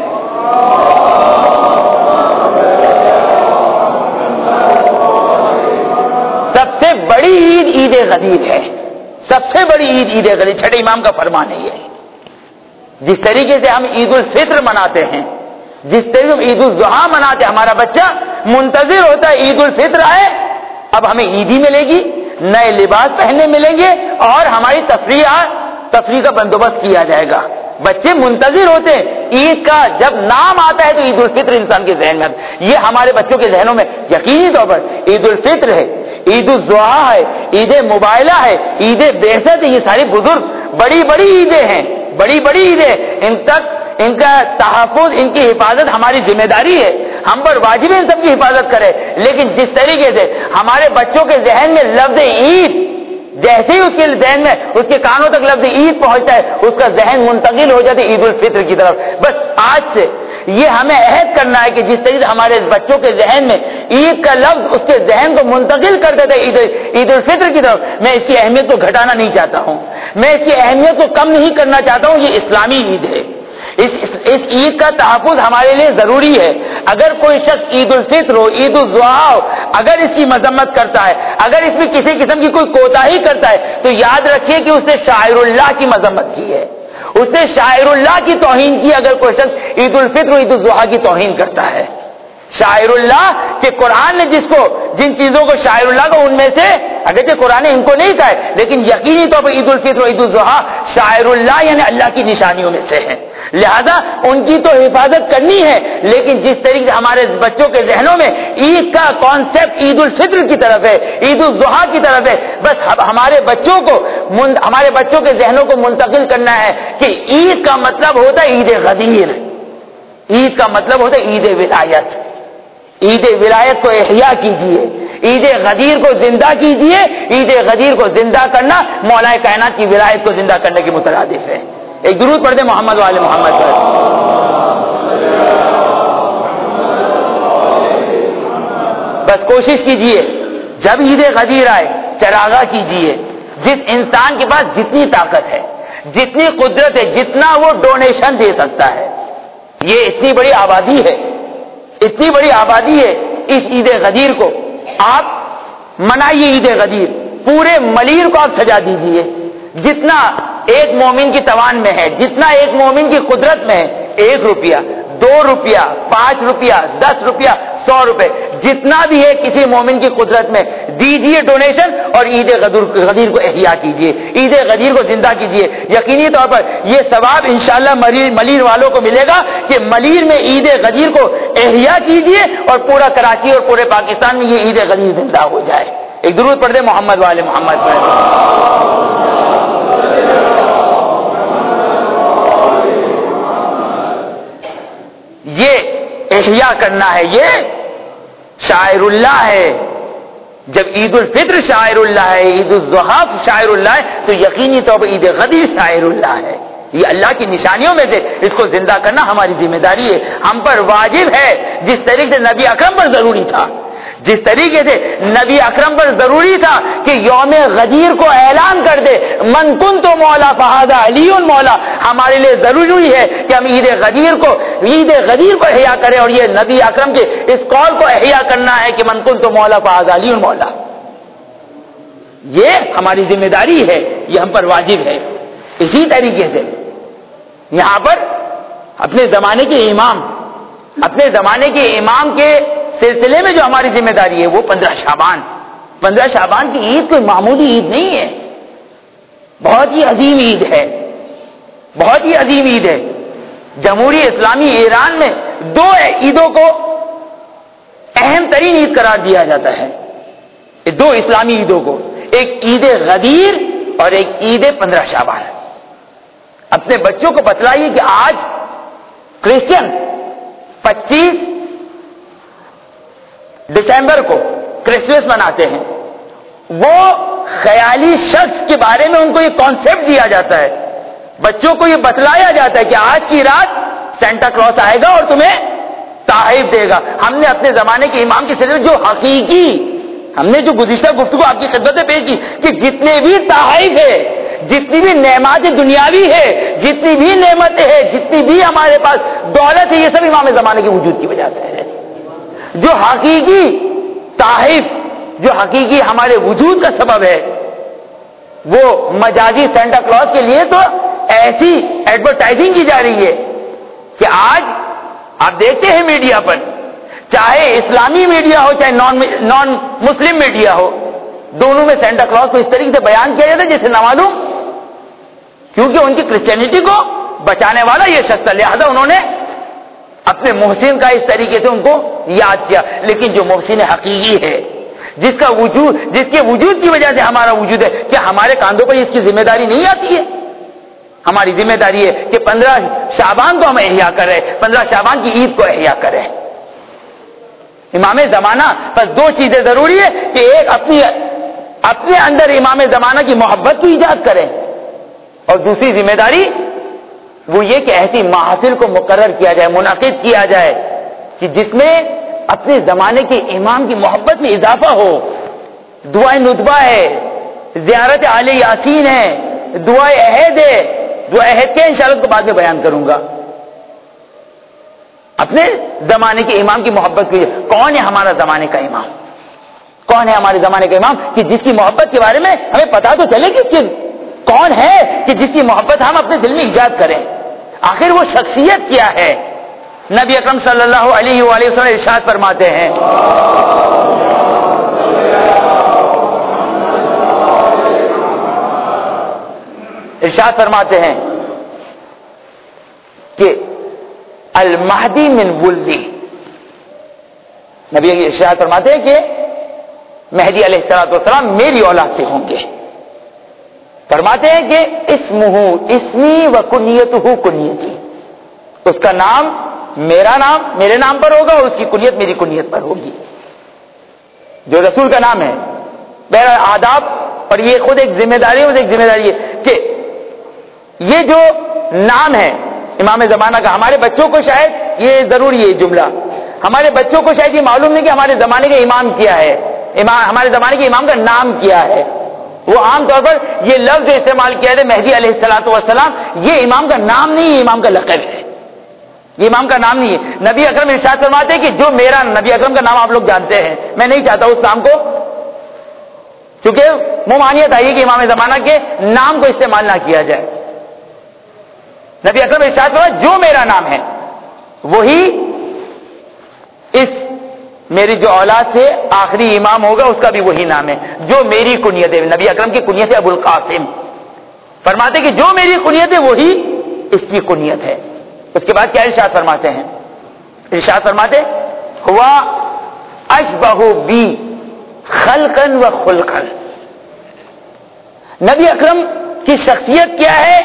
سب سے بڑی عید عید غدیر ہے، سب سے بڑی عید عید غدیر. چھٹے امام کا فرمان ہے یہ. جس طریقے سے ہم عید الفطر مناتے ہیں، جس طریقے سے عید الضحیٰ مناتے ہیں، ہمارا بچہ منتظر ہوتا ہے عید الفطر آئے، اب ہمیں عیدی ملے گی، نئے لباس پہننے ملیں گے اور ہماری تفریح تفریح کا بندوبست کیا جائے گا. بچے منتظر ہوتے ہیں عید کا، جب نام آتا ہے تو عید الفطر انسان کے ذہن میں آتا ہے. یہ ہمارے بچوں کے ذہنوں میں یقینی طور پر عید الفطر ہے، عید الضحیٰ ہے، عید مبائلہ ہے، عید بعثت ہے. یہ ساری بزرگ بڑی بڑی عیدیں ہیں، بڑی بڑی عیدیں. ان تک ان کا تحفظ، ان کی حفاظت ہماری ذمہ داری ہے. ہم پر واجب ہے ان سب کی حفاظت کرے. لیکن جس طریقے سے ہمارے بچوں کے ذہن میں لفظ عید، جیسے ہی اس کے ذہن میں، اس کے کانوں تک لفظ عید پہنچتا ہے، اس کا ذہن منتقل ہو جاتا ہے عید الفطر کی طرف. بس آج سے یہ ہمیں عہد کرنا ہے کہ جس طریقے سے ہمارے بچوں کے ذہن میں عید کا لفظ اس کے ذہن کو منتقل کر دیتا ہے عید عید الفطر کی طرف، میں اس کی اہمیت کو گھٹانا نہیں چاہتا ہوں، میں اس کی اہمیت کو کم نہیں کرنا چاہتا ہوں. یہ اسلامی عید ہے. اس اس عید کا تحفظ ہمارے لیے ضروری ہے. اگر کوئی شخص عید الفطر ہو، عید الاضحیٰ ہو، اگر اس کی مذمت کرتا ہے، اگر اس میں کسی قسم کی کوئی کوتاہی کرتا ہے، تو یاد رکھیے کہ اس نے شاعر اللہ کی مذمت کی ہے، اس نے شاعر اللہ کی توہین کی. اگر کوئی شخص عید الفطر اور عید الاضحیٰ کی توہین کرتا ہے، شاعر اللہ کہ قرآن نے جس کو جن چیزوں کو شاعر اللہ کو، ان میں سے اگرچہ قرآن نے ان کو نہیں کہا ہے، لیکن یقینی طور پر عید الفطر اور عید الاضحیٰ شاعر اللہ یعنی اللہ کی نشانیوں میں سے ہیں. لہذا ان کی تو حفاظت کرنی ہے. لیکن جس طریقے سے ہمارے بچوں کے ذہنوں میں عید کا کانسیپٹ عید الفطر کی طرف ہے، عید الاضحیٰ کی طرف ہے، بس ہمارے بچوں کو ہمارے بچوں کے ذہنوں کو منتقل کرنا ہے کہ عید کا مطلب ہوتا ہے عید غدیر، عید کا مطلب ہوتا ہے عید ولایت. عید ولایت کو احیاء کیجیے، عید غدیر کو زندہ کیجیے. عید غدیر کو زندہ کرنا مولا کائنات کی ولایت کو زندہ کرنے کے مترادف ہے. ایک درود پڑھ دیں محمد والے محمد پر. بس کوشش کیجیے جب عید غدیر آئے چراغاں کیجیے. جس انسان کے پاس جتنی طاقت ہے، جتنی قدرت ہے، جتنا وہ ڈونیشن دے سکتا ہے. یہ اتنی بڑی آبادی ہے، اتنی بڑی آبادی ہے. اس عید غدیر کو آپ منائیے. عید غدیر پورے ملیر کو آپ سجا دیجئے. جتنا ایک مومن کی توان میں ہے، جتنا ایک مومن کی قدرت میں ہے، ایک روپیہ، دو روپیہ، پانچ روپیہ، دس روپیہ، سو روپے، جتنا بھی ہے کسی مومن کی قدرت میں دیجئے ڈونیشن، اور عید غدیر کو احیاء کیجئے، عید غدیر کو زندہ کیجئے. یقینی طور پر یہ ثواب انشاءاللہ ملیر والوں کو ملے گا کہ ملیر میں عید غدیر کو احیاء کیجئے اور پورا کراچی اور پورے پاکستان میں یہ عید غدیر زندہ ہو جائے. ایک درود پڑھ دیں محمد والے محمد پر. یہ احیاء کرنا ہے، یہ شاعر اللہ ہے. جب عید الفطر شاعر اللہ ہے، عید الاضحیٰ شاعر اللہ ہے، تو یقینی طور پر عید غدیر شاعر اللہ ہے. یہ اللہ کی نشانیوں میں سے اس کو زندہ کرنا ہماری ذمہ داری ہے، ہم پر واجب ہے. جس طریقے سے نبی اکرم پر ضروری تھا، جس طریقے سے نبی اکرم پر ضروری تھا کہ یوم غدیر کو اعلان کر دے من کنت مولا فہذا علی مولا، ہمارے لیے ضروری ہے کہ ہم عید غدیر کو عید غدیر کو احیاء کریں. اور یہ نبی اکرم کے اس قول کو احیاء کرنا ہے کہ من کنت مولا فہذا علی مولا. یہ ہماری ذمہ داری ہے، یہ ہم پر واجب ہے. اسی طریقے سے یہاں پر اپنے زمانے کے امام اپنے زمانے کے امام کے سلسلے میں جو ہماری ذمہ داری ہے وہ پندرہ شعبان پندرہ شعبان کی عید کوئی معمولی عید نہیں ہے، بہت ہی عظیم عید ہے، بہت ہی عظیم عید ہے. جمہوری اسلامی ایران میں دو عیدوں کو اہم ترین عید قرار دیا جاتا ہے، دو اسلامی عیدوں کو، ایک عید غدیر اور ایک عید پندرہ شعبان. اپنے بچوں کو بتلائیے کہ آج کرسچن پچیس دسمبر کو کرسمس مناتے ہیں. وہ خیالی شخص کے بارے میں ان کو یہ کانسیپٹ دیا جاتا ہے، بچوں کو یہ بتلایا جاتا ہے کہ آج کی رات سینٹا کلاس آئے گا اور تمہیں تحائف دے گا. ہم نے اپنے زمانے کے امام کے سلسلے میں جو حقیقی ہم نے جو گزشتہ گفتگو آپ کی خدمت میں پیش کی کہ جتنے بھی تحائف ہے، جتنی بھی نعمات دنیاوی ہے، جتنی بھی نعمتیں ہیں، جتنی بھی ہمارے پاس دولت ہے، یہ سب امام زمانے کے وجود کی وجہ سے ہے. جو حقیقی تحائف، جو حقیقی ہمارے وجود کا سبب ہے، وہ مجازی سینٹا کلاس کے لیے تو ایسی ایڈورٹائزنگ کی جا رہی ہے کہ آج آپ دیکھتے ہیں میڈیا پر، چاہے اسلامی میڈیا ہو چاہے نان نان مسلم میڈیا ہو، دونوں میں سینٹا کلاس کو اس طریقے سے بیان کیا جاتا ہے جیسے نہ معلوم، کیونکہ ان کی کرسچینٹی کو بچانے والا یہ شخص تھا، لہذا انہوں نے اپنے محسن کا اس طریقے سے ان کو یاد کیا. لیکن جو محسن حقیقی ہے، جس کا وجود جس کے وجود کی وجہ سے ہمارا وجود ہے، کیا ہمارے کاندھوں پر اس کی ذمہ داری نہیں آتی ہے؟ ہماری ذمہ داری ہے کہ پندرہ شعبان کو ہم احیا کریں، پندرہ شعبان کی عید کو احیا کریں. امام زمانہ بس دو چیزیں ضروری ہے کہ ایک اپنی اپنے اندر امام زمانہ کی محبت کو ایجاد کریں، اور دوسری ذمہ داری وہ یہ کہ ایسی محافل کو مقرر کیا جائے، منعقد کیا جائے کہ جس میں اپنے زمانے کے امام کی محبت میں اضافہ ہو. دعائے ندبہ ہے، زیارت آل یاسین ہے، دعائے عہد ہے. دعائے عہد کے انشاءاللہ کو بعد میں بیان کروں گا. اپنے زمانے کے امام کی محبت کی. کون ہے ہمارا زمانے کا امام؟ کون ہے ہمارے زمانے کا امام کہ جس کی محبت کے بارے میں ہمیں پتا تو چلے کہ اس کی کون ہے، کہ جس کی محبت ہم اپنے دل میں ایجاد کریں. آخر وہ شخصیت کیا ہے؟ نبی اکرم صلی اللہ علیہ وآلہ وسلم ارشاد فرماتے ہیں ارشاد فرماتے ہیں کہ المہدی من ولدی. نبی ارشاد فرماتے ہیں کہ مہدی علیہ الصلوۃ والسلام میری اولاد سے ہوں گے. فرماتے ہیں کہ اسمہ اسمی و کنیتہ کنیتی، اس کا نام میرا نام میرے نام پر ہوگا اور اس کی کنیت میری کنیت پر ہوگی. جو رسول کا نام ہے بہرحال آداب، اور یہ خود ایک ذمہ داری ہے، ایک ذمہ داری ہے کہ یہ جو نام ہے امام زمانہ کا، ہمارے بچوں کو شاید یہ ضروری ہے جملہ، ہمارے بچوں کو شاید یہ معلوم نہیں کہ ہمارے زمانے کے امام کیا ہے، امام ہمارے زمانے کے امام کا نام کیا ہے. وہ عام طور پر یہ لفظ استعمال کیا ہے مہدی علیہ الصلوۃ والسلام، یہ امام کا نام نہیں ہے، امام کا لقب ہے، یہ امام کا نام نہیں ہے. نبی اکرم ارشاد فرماتے ہیں کہ جو میرا نبی اکرم کا نام آپ لوگ جانتے ہیں، میں نہیں چاہتا اس نام کو، چونکہ ممانعت آئی کہ امام زمانہ کے نام کو استعمال نہ کیا جائے. نبی اکرم ارشاد فرماتے جو میرا نام ہے وہی اس میری جو اولاد سے آخری امام ہوگا اس کا بھی وہی نام ہے. جو میری کنیت ہے، نبی اکرم کی کنیت ہے ابو القاسم، فرماتے کہ جو میری کنیت ہے وہی اس کی کنیت ہے. اس کے بعد کیا ارشاد فرماتے ہیں؟ ارشاد فرماتے ہوا اشبہ بی خلقا و خلقا. نبی اکرم کی شخصیت کیا ہے؟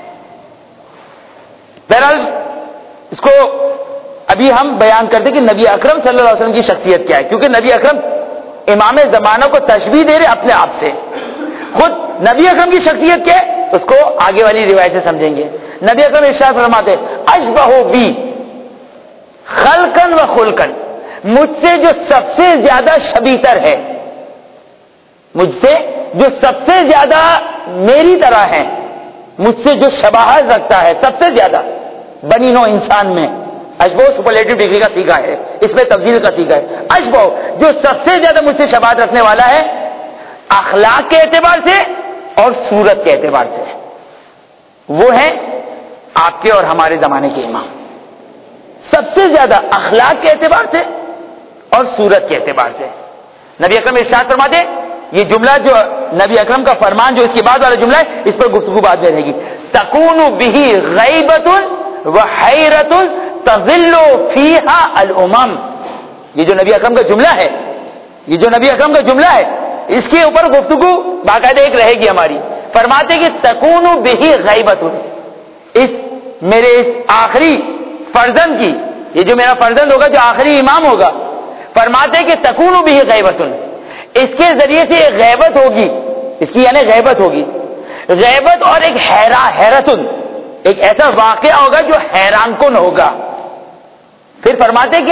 بہرحال اس کو ابھی ہم بیان کرتے کہ نبی اکرم صلی اللہ علیہ وسلم کی شخصیت کیا ہے، کیونکہ نبی اکرم امام زمانہ کو تشبیہ دے رہے اپنے آپ سے. خود نبی اکرم کی شخصیت کیا ہے اس کو آگے والی روایت سے سمجھیں گے. نبی اکرم ارشاد فرماتے اشبہ بی خلقا و خلقا، مجھ سے جو سب سے زیادہ شبیہ تر ہے، مجھ سے جو سب سے زیادہ میری طرح ہے، مجھ سے جو شباہت رکھتا ہے سب سے زیادہ بنی نو انسان میں. اشبہ سپرلیٹو ڈگری کا سیگا ہے، اس میں تفضیل کا سیگا ہے. اشبہ جو سب سے زیادہ مجھ سے شباہت رکھنے والا ہے اخلاق کے اعتبار سے اور صورت کے اعتبار سے، وہ ہے آپ کے اور ہمارے زمانے کے امام. سب سے زیادہ اخلاق کے اعتبار سے اور صورت کے اعتبار سے. نبی اکرم ارشاد فرماتے یہ جملہ جو نبی اکرم کا فرمان جو اس کے بعد والا جملہ ہے اس پر گفتگو بعد میں رہے گی. تکون بہ غیبۃ و حیرۃ تظل فیہا الامم. یہ جو نبی اکرم کا جملہ ہے یہ جو نبی اکرم کا جملہ ہے اس کے اوپر گفتگو باقاعدہ ایک رہے گی ہماری. فرماتے کہ تکون بہ غیبۃ، اس میرے اس آخری فرزند کی، یہ جو میرا فرزند ہوگا جو آخری امام ہوگا، فرماتے کہ تکون بہ غیبۃ، اس کے ذریعے سے ایک غیبت ہوگی، اس کی یعنی غیبت ہوگی، غیبت اور ایک حیرا حیرتن، ایک ایسا واقعہ ہوگا جو حیران کن ہوگا. پھر فرماتے کہ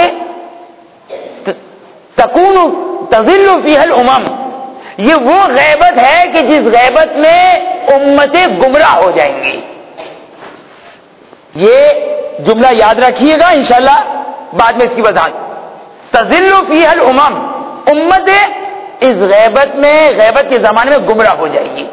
تکون تظل فیہا الامم، یہ وہ غیبت ہے کہ جس غیبت میں امتیں گمراہ ہو جائیں گی. یہ جملہ یاد رکھیے گا انشاءاللہ بعد میں اس کی وضاحت. تظل فیہا الامم، امتیں اس غیبت میں غیبت کے زمانے میں گمراہ ہو جائے گی.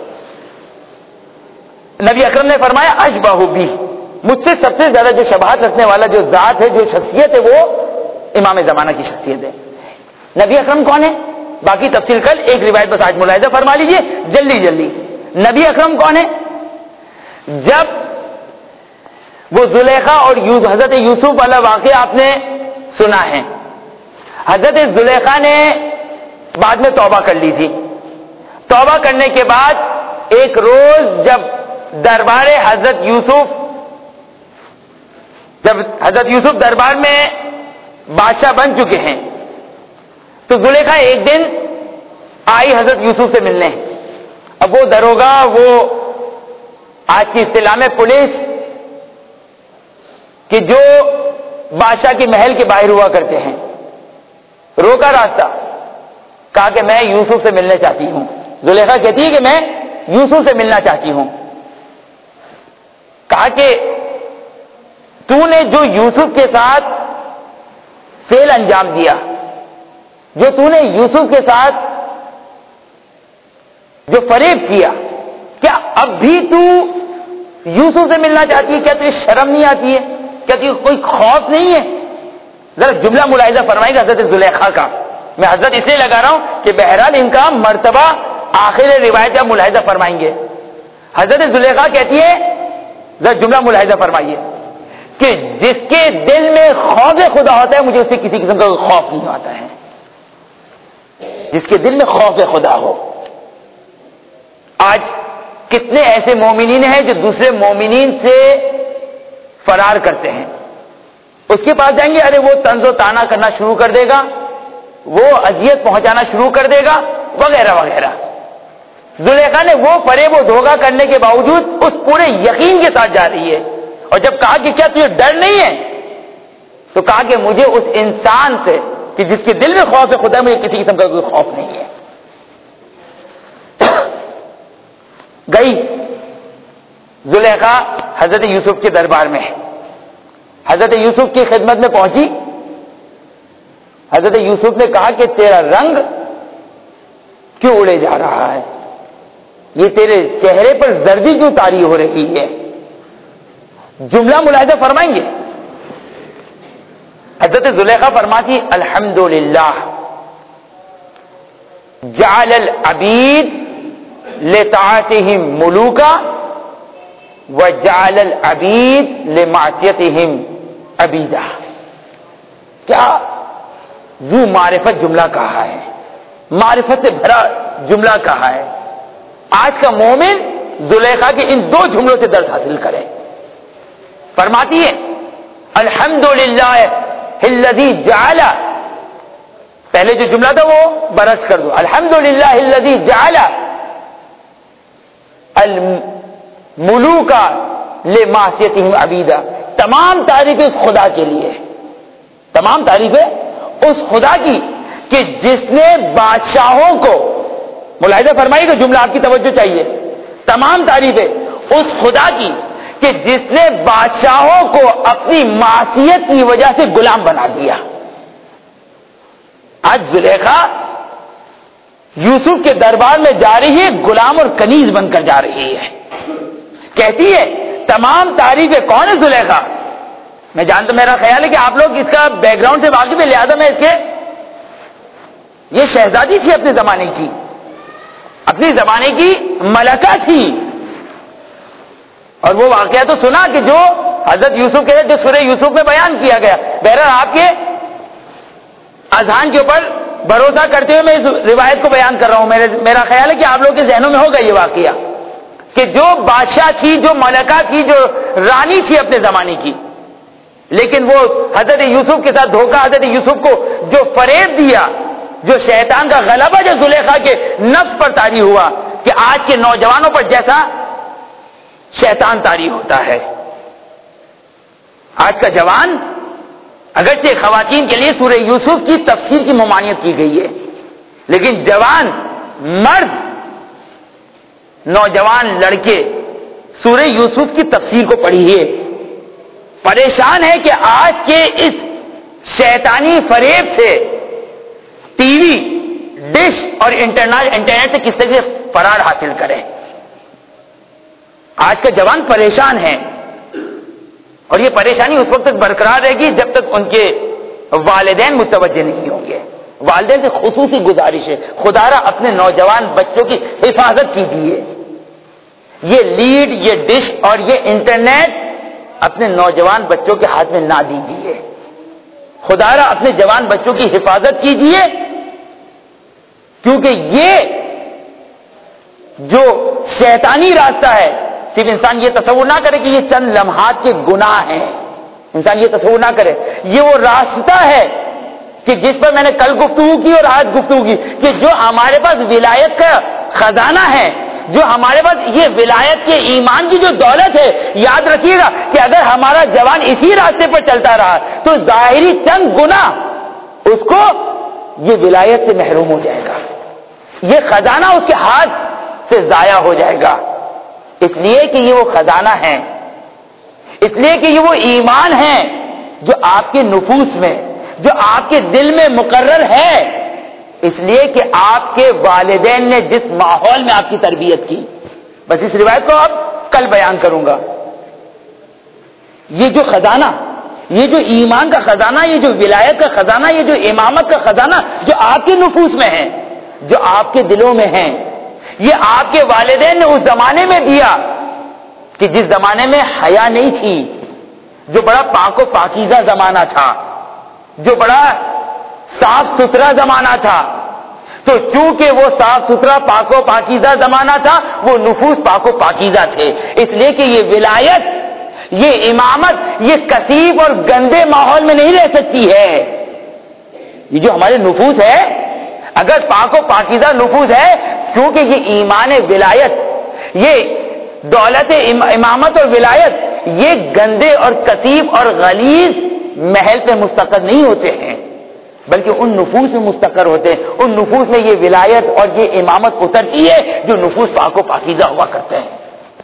نبی اکرم نے فرمایا اشبہ بی، مجھ سے سب سے زیادہ جو شباہت رکھنے والا جو ذات ہے جو شخصیت ہے وہ امام زمانہ کی شخصیت ہے. نبی اکرم کون ہے؟ باقی تفصیل کل ایک روایت بس آج ملاحظہ فرما لیجئے جلدی جلدی. نبی اکرم کون ہے؟ جب وہ زلیخا اور حضرت یوسف والا واقعہ آپ نے سنا ہے. حضرت زلیخا نے بعد میں توبہ کر لی تھی. توبہ کرنے کے بعد ایک روز جب دربار حضرت یوسف جب حضرت یوسف دربار میں بادشاہ بن چکے ہیں تو زلیخا ایک دن آئی حضرت یوسف سے ملنے. اب وہ دروگا، وہ آج کی اصطلاح میں پولیس کہ جو بادشاہ کے محل کے باہر ہوا کرتے ہیں، روکا راستہ، کہا کہ میں یوسف سے ملنے چاہتی ہوں. زلیخا کہتی ہے کہ میں یوسف سے ملنا چاہتی ہوں. کہا کہ تو نے جو یوسف کے ساتھ فعل انجام دیا، جو تو نے یوسف کے ساتھ جو فریب کیا، کیا اب بھی تو یوسف سے ملنا چاہتی ہے؟ کیا تجھے شرم نہیں آتی ہے؟ کیا تجھے کوئی خوف نہیں ہے؟ ذرا جملہ ملاحظہ فرمائے گا حضرت زلیخا کا. میں حضرت اس لیے لگا رہا ہوں کہ بہرحال ان کا مرتبہ آخر روایت کا ملاحظہ فرمائیں گے. حضرت زلیخا کہتی ہے، ذرا جملہ ملاحظہ فرمائیے، کہ جس کے دل میں خوف خدا ہوتا ہے مجھے اس سے کسی قسم کا خوف نہیں آتا ہے. جس کے دل میں خوف خدا ہو. آج کتنے ایسے مومنین ہیں جو دوسرے مومنین سے فرار کرتے ہیں. اس کے پاس جائیں گے، ارے وہ طنز و طعنہ کرنا شروع کر دے گا، وہ اذیت پہنچانا شروع کر دے گا، وغیرہ وغیرہ. زلیخا نے وہ فریب و دھوکہ کرنے کے باوجود اس پورے یقین کے ساتھ جا رہی ہے. اور جب کہا کہ کیا تجھے ڈر نہیں ہے، تو کہا کہ مجھے اس انسان سے کہ جس کے دل میں خوف خدا ہے، مجھے کسی قسم کا کوئی خوف نہیں ہے. گئی زلیخا حضرت یوسف کے دربار میں، حضرت یوسف کی خدمت میں پہنچی. حضرت یوسف نے کہا کہ تیرا رنگ کیوں اڑے جا رہا ہے؟ یہ تیرے چہرے پر زردی کیوں طاری ہو رہی ہے؟ جملہ ملاحظہ فرمائیں گے. حضرت زلیخا فرماتی الحمدللہ جعل العبید لطاعتہم ملوکا وجعل العبید لمعصیتہم عبیدا. کیا ذو معرفت جملہ کہا ہے، معرفت سے بھرا جملہ کہا ہے. آج کا مومن زلیخا کے ان دو جملوں سے درس حاصل کرے. فرماتی ہے الحمدللہ الذی جعل، پہلے جو جملہ تھا وہ برعکس کر دو، الحمدللہ الذی جعل الملوک لمعصیتہم عبیدا. تمام تعریفیں اس خدا کے لیے، تمام تعریفیں اس خدا کی کہ جس نے بادشاہوں کو، ملاحظہ فرمائیے کہ جملہ آپ کی توجہ چاہیے، تمام تعریفیں اس خدا کی کہ جس نے بادشاہوں کو اپنی معصیت کی وجہ سے غلام بنا دیا. آج زلیخا یوسف کے دربار میں جا رہی ہے، غلام اور کنیز بن کر جا رہی ہے. کہتی ہے تمام تعریفیں کون ہے زلیخا؟ میں جانتا، میرا خیال ہے کہ آپ لوگ اس کا بیک گراؤنڈ سے واقف ہے، لہذا میں اس کے، یہ شہزادی تھی اپنے زمانے کی، اپنی زمانے کی ملکہ تھی. اور وہ واقعہ تو سنا کہ جو حضرت یوسف کے جو سورہ یوسف میں بیان کیا گیا. بہرحال آپ کے اذہان کے اوپر بھروسہ کرتے ہوئے میں اس روایت کو بیان کر رہا ہوں. میرے میرا خیال ہے کہ آپ لوگوں کے ذہنوں میں ہوگا یہ واقعہ کہ جو بادشاہ تھی، جو ملکہ تھی، جو رانی تھی اپنے زمانے کی، لیکن وہ حضرت یوسف کے ساتھ دھوکہ، حضرت یوسف کو جو فریب دیا، جو شیطان کا غلبہ جو زلیخا کے نفس پر طاری ہوا، کہ آج کے نوجوانوں پر جیسا شیطان طاری ہوتا ہے. آج کا جوان، اگرچہ خواتین کے لیے سورہ یوسف کی تفسیر کی ممانعت کی گئی ہے، لیکن جوان مرد، نوجوان لڑکے سورہ یوسف کی تفسیر کو پڑھیے، پریشان ہے کہ آج کے اس شیطانی فریب سے ٹی وی، ڈش اور انٹرنیٹ انٹرنیٹ سے کس طرح سے فرار حاصل کرے. آج کا جوان پریشان ہے، اور یہ پریشانی اس وقت تک برقرار رہے گی جب تک ان کے والدین متوجہ نہیں ہوں گے. والدین سے خصوصی گزارش ہے، خدا را اپنے نوجوان بچوں کی حفاظت کیجیے. یہ لیڈ، یہ ڈش اور یہ انٹرنیٹ اپنے نوجوان بچوں کے ہاتھ میں نہ دیجیے. خدا را اپنے جوان بچوں کی حفاظت کیجیے، کیونکہ یہ جو شیطانی راستہ ہے، صرف انسان یہ تصور نہ کرے کہ یہ چند لمحات کے گناہ ہیں، انسان یہ تصور نہ کرے یہ وہ راستہ ہے کہ جس پر میں نے کل گفتگو کی اور آج گفتگو کی کہ جو ہمارے پاس ولایت کا خزانہ ہے، جو ہمارے پاس یہ ولایت کے ایمان کی جو دولت ہے، یاد رکھیے گا کہ اگر ہمارا جوان اسی راستے پر چلتا رہا تو ظاہری چند گناہ اس کو یہ ولایت سے محروم ہو جائے گا، یہ خزانہ اس کے ہاتھ سے ضائع ہو جائے گا. اس لیے کہ یہ وہ خزانہ ہے، اس لیے کہ یہ وہ ایمان ہے جو آپ کے نفوس میں، جو آپ کے دل میں مقرر ہے، اس لیے کہ آپ کے والدین نے جس ماحول میں آپ کی تربیت کی. بس اس روایت کو اب کل بیان کروں گا. یہ جو خزانہ، یہ جو ایمان کا خزانہ، یہ جو ولایت کا خزانہ، یہ جو امامت کا خزانہ جو آپ کے نفوس میں ہے، جو آپ کے دلوں میں ہے، یہ آپ کے والدین نے اس زمانے میں دیا کہ جس زمانے میں حیا نہیں تھی، جو بڑا پاک و پاکیزہ زمانہ تھا، جو بڑا صاف ستھرا زمانہ تھا. تو چونکہ وہ صاف ستھرا پاک و پاکیزہ زمانہ تھا، وہ نفوس پاک و پاکیزہ تھے، اس لیے کہ یہ ولایت، یہ امامت، یہ کثیف اور گندے ماحول میں نہیں رہ سکتی ہے. یہ جو ہمارے نفوس ہے، اگر پاک و پاکیزہ نفوس ہے، کیونکہ یہ ایمان ولایت، یہ دولت امامت اور ولایت، یہ گندے اور کثیف اور غلیظ محل پہ مستقر نہیں ہوتے ہیں، بلکہ ان نفوس میں مستقر ہوتے ہیں. ان نفوس میں یہ ولایت اور یہ امامت اترتی ہے جو نفوس پاک و پاکیزہ ہوا کرتے ہیں.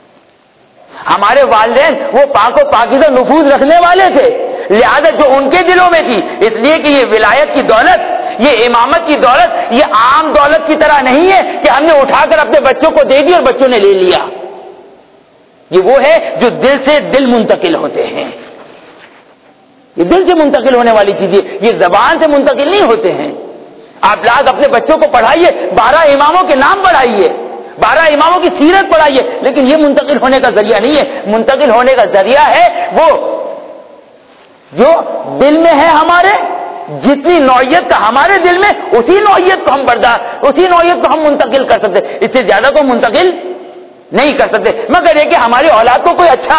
ہمارے والدین وہ پاک و پاکیزہ نفوس رکھنے والے تھے، لہذا جو ان کے دلوں میں تھی، اس لیے کہ یہ ولایت کی دولت، یہ امامت کی دولت، یہ عام دولت کی طرح نہیں ہے کہ ہم نے اٹھا کر اپنے بچوں کو دے دی اور بچوں نے لے لیا. یہ وہ ہے جو دل سے دل منتقل ہوتے ہیں. یہ دل سے منتقل ہونے والی چیزیں، یہ زبان سے منتقل نہیں ہوتے ہیں. آپ لاز اپنے بچوں کو پڑھائیے، بارہ اماموں کے نام پڑھائیے، بارہ اماموں کی سیرت پڑھائیے، لیکن یہ منتقل ہونے کا ذریعہ نہیں ہے. منتقل ہونے کا ذریعہ ہے وہ جو دل میں ہے ہمارے، جتنی نوعیت کا ہمارے دل میں، اسی نوعیت کو ہم برداشت، اسی نوعیت کو ہم منتقل کر سکتے، اس سے زیادہ کو منتقل نہیں کر سکتے. مگر یہ کہ ہماری اولاد کو کوئی اچھا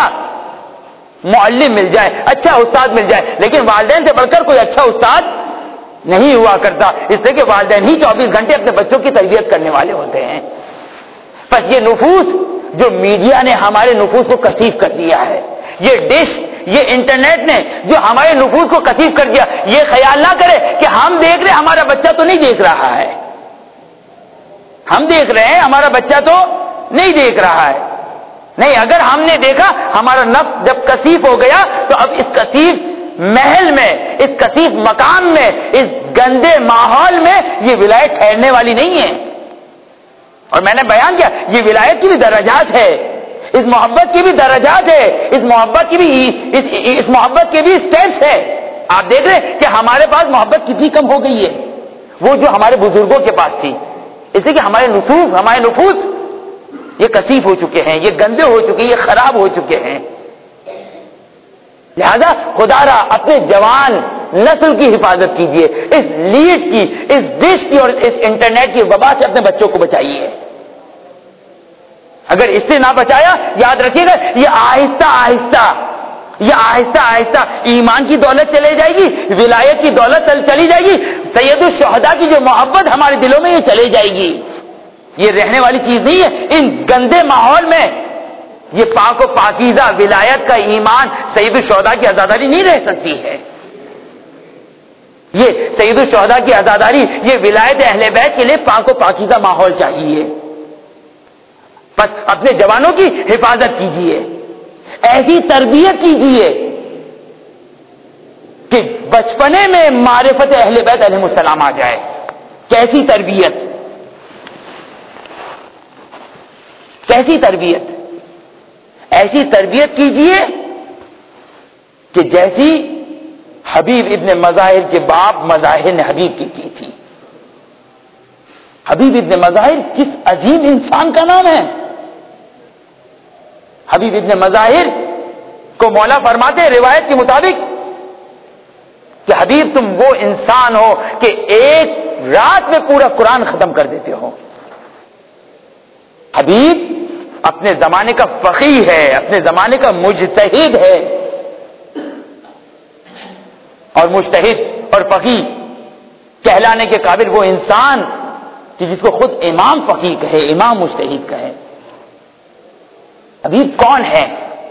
معلم مل جائے، اچھا استاد مل جائے، لیکن والدین سے بڑھ کر کوئی اچھا استاد نہیں ہوا کرتا، اس لیے کہ والدین ہی چوبیس گھنٹے اپنے بچوں کی تربیت کرنے والے ہوتے ہیں. بس یہ نفوس جو میڈیا نے ہمارے نفوس کو کثیف کر دیا ہے، یہ ڈش، یہ انٹرنیٹ نے جو ہمارے نفوس کو کثیف کر دیا، یہ خیال نہ کرے کہ ہم دیکھ رہے ہمارا بچہ تو نہیں دیکھ رہا ہے، ہم دیکھ رہے ہیں ہمارا بچہ تو نہیں دیکھ رہا ہے. نہیں، اگر ہم نے دیکھا، ہمارا نفس جب کثیف ہو گیا تو اب اس کثیف محل میں، اس کثیف مقام میں، اس گندے ماحول میں یہ ولایت ٹھہرنے والی نہیں ہے. اور میں نے بیان کیا یہ ولایت کی بھی درجات ہے، اس محبت کی بھی درجات ہے، اس محبت کی بھی اس, اس محبت کے بھی سٹیپس ہے. آپ دیکھ رہے کہ ہمارے پاس محبت کتنی کم ہو گئی ہے، وہ جو ہمارے بزرگوں کے پاس تھی، اس لیے کہ ہمارے نفوس ہمارے نفوس یہ کثیف ہو چکے ہیں، یہ گندے ہو چکے ہیں، یہ خراب ہو چکے ہیں. لہذا خدا را اپنے جوان نسل کی حفاظت کیجیے، اس لیڈ کی، اس ڈش کی اور اس انٹرنیٹ کی وبا سے اپنے بچوں کو بچائیے. اگر اس سے نہ بچایا، یاد رکھیے گا یہ آہستہ آہستہ یہ آہستہ آہستہ ایمان کی دولت چلے جائے گی، ولایت کی دولت چلی جائے گی، سید الشہداء کی جو محبت ہمارے دلوں میں یہ چلے جائے گی. یہ رہنے والی چیز نہیں ہے. ان گندے ماحول میں یہ پاک و پاکیزہ ولایت کا ایمان، سید الشہداء کی عزاداری نہیں رہ سکتی ہے. یہ سید الشہداء کی عزاداری، یہ ولایت اہل بیت کے لیے پاک و پاکیزہ ماحول چاہیے. بس اپنے جوانوں کی حفاظت کیجیے، ایسی تربیت کیجیے کہ بچپنے میں معرفت اہل بیت علیہ السلام آ جائے. کیسی تربیت، کیسی تربیت، ایسی تربیت کیجیے کہ جیسی حبیب ابن مظاہر کے باپ مظاہر نے حبیب کی کی تھی. حبیب ابن مظاہر کس عظیم انسان کا نام ہے. حبیب ابن مظاہر کو مولا فرماتے ہیں روایت کے مطابق کہ حبیب تم وہ انسان ہو کہ ایک رات میں پورا قرآن ختم کر دیتے ہو. حبیب اپنے زمانے کا فقیہ ہے، اپنے زمانے کا مجتہد ہے. اور مجتہد اور فقیہ کہلانے کے قابل وہ انسان کہ جس کو خود امام فقیہ کہے، امام مجتہد کہے. حبیب کون ہے؟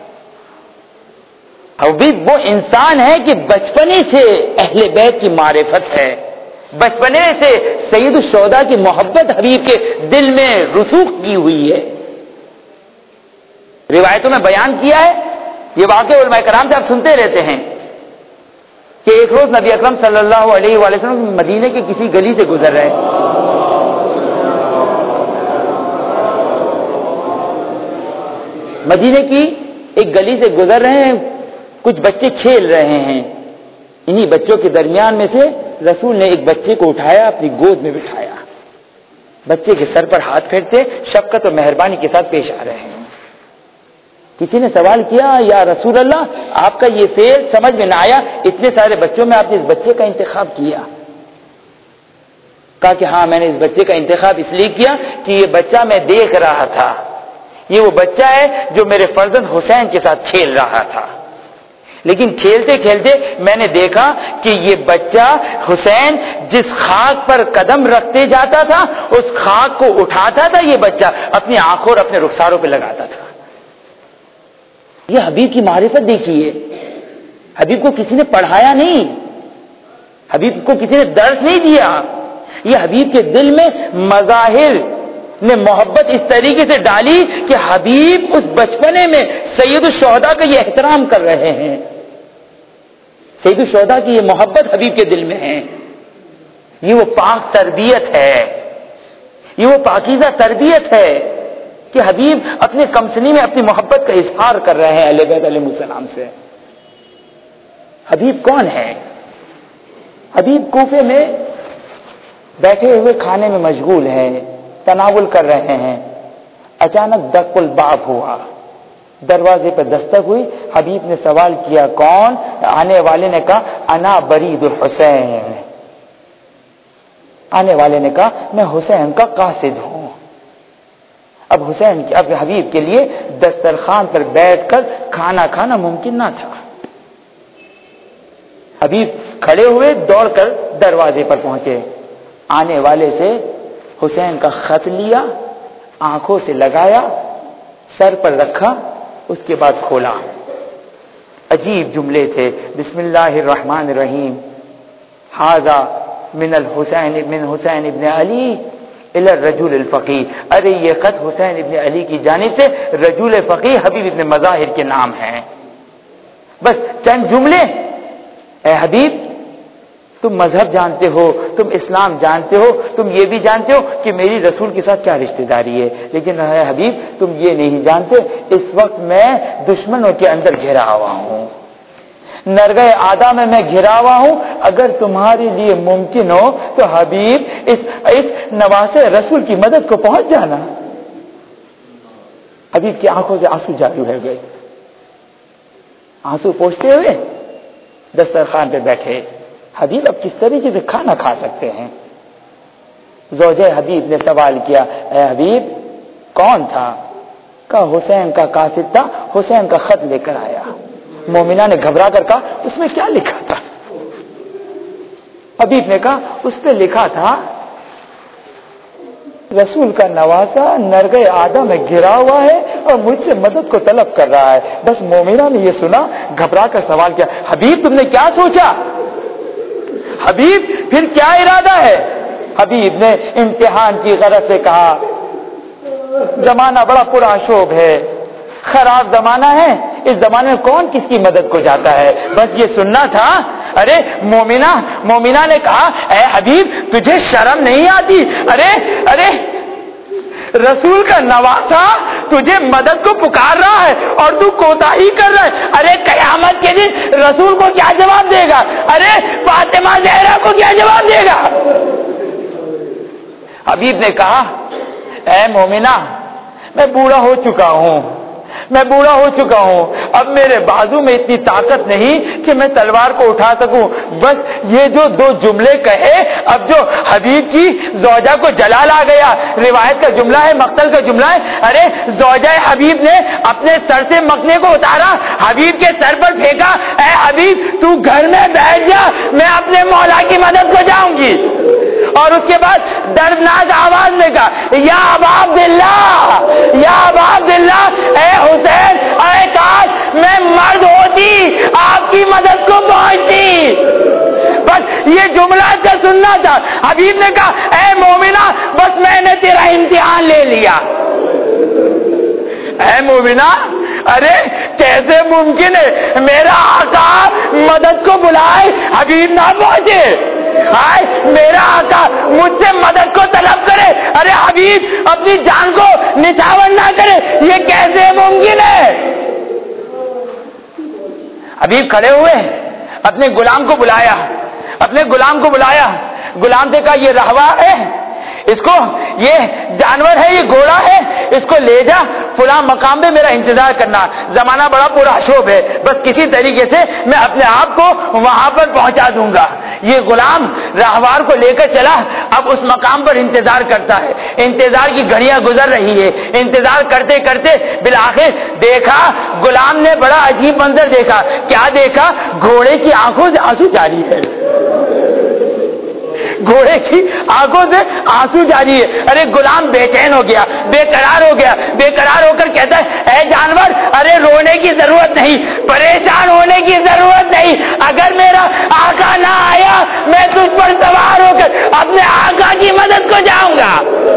حبیب وہ انسان ہے کہ بچپنے سے اہل بیت کی معرفت ہے، بچپنے سے سید الشہداء کی محبت حبیب کے دل میں رسوخ کی ہوئی ہے. روایتوں میں بیان کیا ہے، یہ واقعہ علماء کرام سے آپ سنتے رہتے ہیں کہ ایک روز نبی اکرم صلی اللہ علیہ وآلہ وسلم مدینے کے کسی گلی سے گزر رہے، مدینے کی ایک گلی سے گزر رہے ہیں، کچھ بچے کھیل رہے ہیں. انہی بچوں کے درمیان میں سے رسول نے ایک بچے کو اٹھایا، اپنی گود میں بٹھایا، بچے کے سر پر ہاتھ پھیرتے شفقت اور مہربانی کے ساتھ پیش آ رہے ہیں. کسی نے سوال کیا، یا رسول اللہ آپ کا یہ فعل سمجھ میں نہ آیا، اتنے سارے بچوں میں آپ نے اس بچے کا انتخاب کیا؟ کہا کہ ہاں میں نے اس بچے کا انتخاب اس لیے کیا کہ یہ بچہ میں دیکھ رہا تھا، یہ وہ بچہ ہے جو میرے فرزند حسین کے ساتھ کھیل رہا تھا، لیکن کھیلتے کھیلتے میں نے دیکھا کہ یہ بچہ حسین جس خاک پر قدم رکھتے جاتا تھا اس خاک کو اٹھاتا تھا، یہ بچہ اپنی آنکھوں اور اپنے رخساروں پہ لگاتا تھا. یہ حبیب کی معرفت دیکھیے. حبیب کو کسی نے پڑھایا نہیں، حبیب کو کسی نے درس نہیں دیا، یہ حبیب کے دل میں مظاہر نے محبت اس طریقے سے ڈالی کہ حبیب اس بچپنے میں سید الشہداء کا یہ احترام کر رہے ہیں، سید الشہداء کی یہ محبت حبیب کے دل میں ہے. یہ وہ پاک تربیت ہے، یہ وہ پاکیزہ تربیت ہے کہ حبیب اپنے کمسنی میں اپنی محبت کا اظہار کر رہے ہیں اہل بیت علیہ السلام سے. حبیب کون ہے؟ حبیب کوفے میں بیٹھے ہوئے کھانے میں مشغول ہیں، تناول کر رہے ہیں. اچانک دق الباب ہوا، دروازے پر دستک ہوئی. حبیب نے سوال کیا کون؟ آنے والے نے کہا انا برید الحسین. آنے والے نے کہا میں حسین کا قاصد ہوں. اب حسین کی اب حبیب کے لیے دسترخوان پر بیٹھ کر کھانا کھانا ممکن نہ تھا. حبیب کھڑے ہوئے دوڑ کر دروازے پر پہنچے، آنے والے سے حسین کا خط لیا، آنکھوں سے لگایا، سر پر رکھا، اس کے بعد کھولا. عجیب جملے تھے. بسم اللہ الرحمن الرحیم، ھذا من الحسین من حسین ابن علی الى الرجل الفقیہ. ارے یہ خط حسین ابن علی کی جانب سے رجل فقیہ حبیب ابن مظاہر کے نام ہیں. بس چند جملے. اے حبیب تم مذہب جانتے ہو، تم اسلام جانتے ہو، تم یہ بھی جانتے ہو کہ میری رسول کے ساتھ کیا رشتہ داری ہے، لیکن اے حبیب تم یہ نہیں جانتے اس وقت میں دشمنوں کے اندر گھرا ہوا ہوں، نرگہ آدھا میں میں گھرا ہوا ہوں. اگر تمہارے لیے ممکن ہو تو حبیب اس اس نواز رسول کی مدد کو پہنچ جانا. حبیب کی آنکھوں سے آنسو جاری ہو گئے. آنسو پوچھتے ہوئے دسترخوان پہ بیٹھے. حبیب اب کس طریقے سے کھانا کھا سکتے ہیں؟ زوجہ حبیب نے سوال کیا اے حبیب کون تھا؟ کہا حسین کا قاصد تھا، حسین کا خط لے کر آیا. مومنہ نے گھبرا کر کہا اس میں کیا لکھا تھا؟ حبیب نے کہا اس پہ لکھا تھا رسول کا نواسا نرگہ آدم میں گھرا ہوا ہے اور مجھ سے مدد کو طلب کر رہا ہے. بس مومنہ نے یہ سنا، گھبرا کر سوال کیا حبیب تم نے کیا سوچا؟ حبیب پھر کیا ارادہ ہے؟ حبیب نے امتحان کی غرض سے کہا زمانہ بڑا پرآشوب ہے، خراب زمانہ ہے، اس زمانے میں کون کس کی مدد کو جاتا ہے، بس یہ سننا تھا. ارے مومنہ مومنہ نے کہا اے حبیب تجھے شرم نہیں آتی؟ ارے ارے رسول کا نواسا تجھے مدد کو پکار رہا ہے اور تو کوتاہی کر رہا ہے. ارے قیامت کے دن رسول کو کیا جواب دے گا؟ ارے فاطمہ زہرا کو کیا جواب دے گا؟ حبیب نے کہا اے مومنہ میں بوڑھا ہو چکا ہوں، میں بوڑھا ہو چکا ہوں, اب میرے بازو میں اتنی طاقت نہیں کہ میں تلوار کو اٹھا سکوں. بس یہ جو دو جملے کہے, اب جو حبیب کی زوجہ کو جلال آ گیا. روایت کا جملہ ہے, مقتل کا جملہ ہے. ارے زوجہ حبیب نے اپنے سر سے مکنے کو اتارا, حبیب کے سر پر پھینکا, اے حبیب تو گھر میں بیٹھ جا, میں اپنے مولا کی مدد کو جاؤں گی. اور اس کے بعد دردناک آواز میں کہا, یا ابا عبداللہ, یا ابا عبداللہ, اے حسین, اے کاش میں مرد ہوتی, آپ کی مدد کو پہنچتی. بس یہ جملہ کا سننا تھا. حبیب نے کہا, اے مومنہ, بس میں نے تیرا امتحان لے لیا. اے مومنہ, ارے کیسے ممکن ہے میرا آقا مدد کو بلائے, حبیب نہ پہنچے. ہائے میرا آقا مجھ سے مدد کو طلب کرے, ارے حبیب اپنی جان کو نچھاور نہ کرے, یہ کیسے ممکن ہے. حبیب کھڑے ہوئے, اپنے غلام کو بلایا, اپنے غلام کو بلایا, غلام سے کہا, یہ رہوا ہے, اس کو, یہ جانور ہے, یہ گھوڑا ہے, اس کو لے جا, فلاں مقام پہ میرا انتظار کرنا. زمانہ بڑا پورا شوب ہے, بس کسی طریقے سے میں اپنے آپ کو وہاں پر پہنچا دوں گا. یہ غلام راہوار کو لے کر چلا, اب اس مقام پر انتظار کرتا ہے. انتظار کی گھڑیاں گزر رہی ہے, انتظار کرتے کرتے بالآخر دیکھا, غلام نے بڑا عجیب منظر دیکھا. کیا دیکھا؟ گھوڑے کی آنکھوں سے آنسو جاری ہے, گھوڑے کی آنکھوں سے آنسو جاری ہے. ارے غلام بے چین ہو گیا, بے قرار ہو گیا, بے قرار ہو کر کہتا ہے, اے جانور, ارے رونے کی ضرورت نہیں, پریشان ہونے کی ضرورت نہیں, اگر میرا آقا نہ آیا میں تجھ پر سوار ہو کر اپنے آقا کی مدد کو جاؤں گا.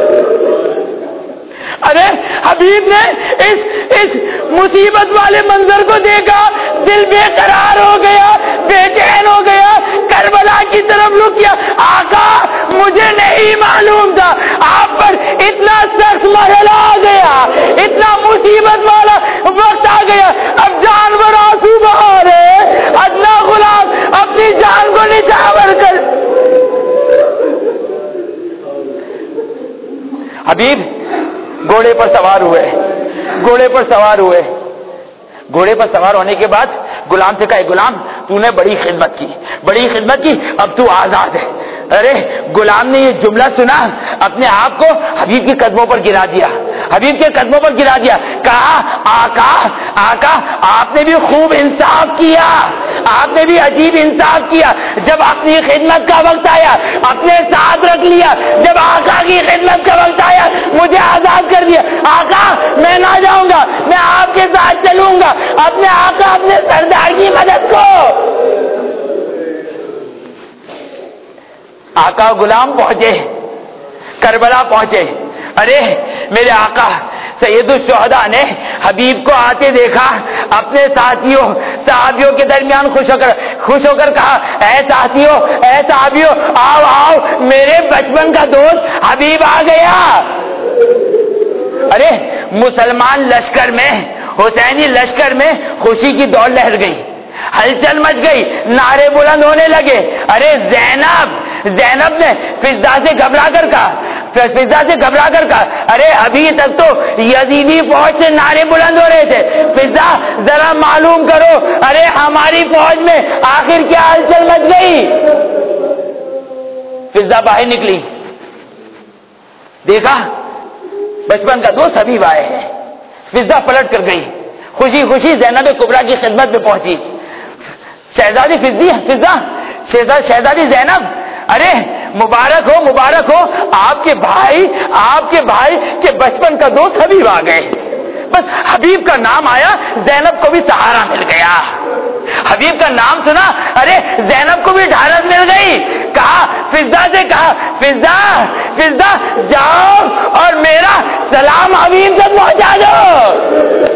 ارے حبیب نے اس اس مصیبت والے منظر کو دیکھا, دل بے قرار ہو گیا, بے چین ہو گیا, کربلا کی طرف رک گیا. آقا مجھے نہیں معلوم تھا آپ پر اتنا سخت مرحلہ آ گیا, اتنا مصیبت والا وقت آ گیا. اب جانور آنسو بہا رہے, ادنا غلام اپنی جان کو نچھاور کر. حبیب گھوڑے پر سوار ہوئے, گھوڑے پر سوار ہوئے, گھوڑے پر سوار ہونے کے بعد غلام سے کہا, غلام تو نے بڑی خدمت کی, بڑی خدمت کی, اب تو آزاد ہے. ارے غلام نے یہ جملہ سنا, اپنے آپ کو حبیب کے قدموں پر گرا دیا, حبیب کے قدموں پر گرا دیا. کہا, آقا آقا آپ نے بھی خوب انصاف کیا, آپ نے بھی عجیب انصاف کیا. جب اپنی خدمت کا وقت آیا اپنے ساتھ رکھ لیا, جب آقا کی خدمت کا وقت آیا مجھے آزاد کر دیا. آقا میں نہ جاؤں گا, میں آپ کے ساتھ چلوں گا, اپنے آقا اپنے سردار کی مدد کو. آقا غلام پہنچے, کربلا پہنچے. ارے میرے آقا سید الشہداء نے حبیب کو آتے دیکھا, اپنے ساتھیوں صحابیوں کے درمیان خوش ہو کر خوش ہو کر کہا, اے ساتھیوں, اے صحابیوں, آؤ آؤ, میرے بچپن کا دوست حبیب آ گیا. ارے مسلمان لشکر میں, حسینی لشکر میں خوشی کی دوڑ لہر گئی, ہلچل مچ گئی, نعرے بلند ہونے لگے. ارے زینب, زینب نے فضا سے گھبرا کر کہا, فضا سے گھبرا کر کہا, ارے ابھی تک تو یزیدی فوج سے نعرے بلند ہو رہے تھے, فضا ذرا معلوم کرو, ارے ہماری فوج میں آخر کیا ہلچل مچ گئی. فضا باہر نکلی, دیکھا بچپن کا دوست حبیب آئے ہیں. فضا پلٹ کر گئی, خوشی خوشی زینب کبریٰ کی خدمت میں پہنچی. شہزادی فضی فضا, شہزادی زینب, ارے مبارک ہو, مبارک ہو, آپ کے بھائی آپ کے بھائی کے بچپن کا دوست حبیب آ گئے. بس حبیب کا نام آیا, زینب کو بھی سہارا مل گیا. حبیب کا نام سنا, ارے زینب کو بھی ڈھارس مل گئی. کہا فضا سے, کہا فضا فضا جاؤ اور میرا سلام حبیب تک پہنچا دو,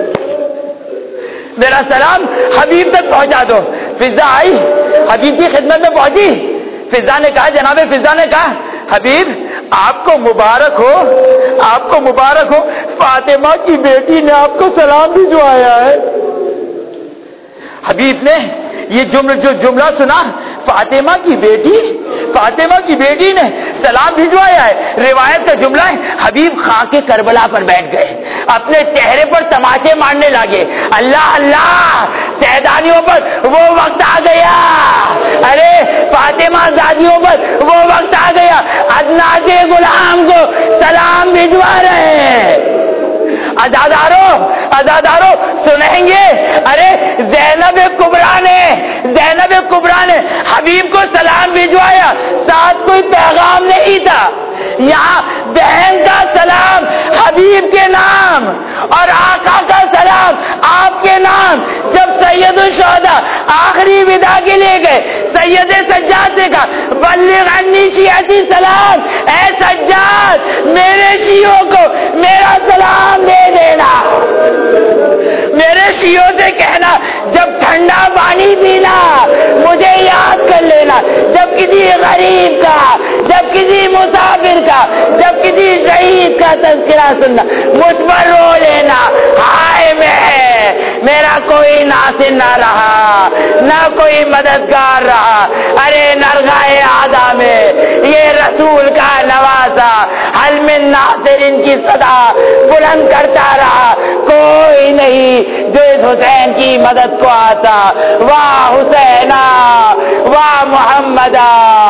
میرا سلام حبیب تک پہنچا دو. فضا آئی, حبیب کی خدمت میں پہنچی. فضا نے کہا, جناب فضا نے کہا, حبیب آپ کو مبارک ہو, آپ کو مبارک ہو, فاطمہ کی بیٹی نے آپ کو سلام بھجوایا ہے. حبیب نے یہ جملہ جو جملہ سنا, فاطمہ کی بیٹی فاطمہ کی بیٹی نے سلام بھجوایا ہے. روایت کا جملہ ہے حبیب خاک کربلا پر بیٹھ گئے, اپنے چہرے پر تماچے مارنے لگے. اللہ اللہ, سیدانیوں پر وہ وقت آ گیا, ارے فاطمہ زادیوں پر وہ وقت آ گیا, ادنا کے غلام کو سلام بھجوا رہے ہیں. ادادارو ادادارو سنیں گے, ارے زینب کبریٰ نے زینب کبریٰ نے حبیب کو سلام بھجوایا, ساتھ کوئی پیغام نہیں تھا. یہاں بہن کا سلام حبیب کے نام اور آقا کا سلام آپ کے نام. جب سید الشہداء آخری ودا کے لیے گئے, سید سجاد نے کہا بلغ عنی شیعتی سلام, اے سجاد میرے شیعوں کو میرا سلام دے دینا. میرے شیعوں سے کہنا جب ٹھنڈا پانی پینا مجھے یاد کر لینا, جب کسی غریب کا, جب کسی مسافر کا, جب کسی شہید کا تذکرہ سننا مجھ پر رو لینا. ہائے میں میرا کوئی ناصر نہ رہا, نہ کوئی مددگار رہا. ارے نرگائے آدھا میں یہ رسول کا نوازا, حل من ناصر ان کی صدا بلند کرتا رہا, کوئی نہیں جو اس حسین کی مدد کو آتا. واہ حسینا واہ محمدا.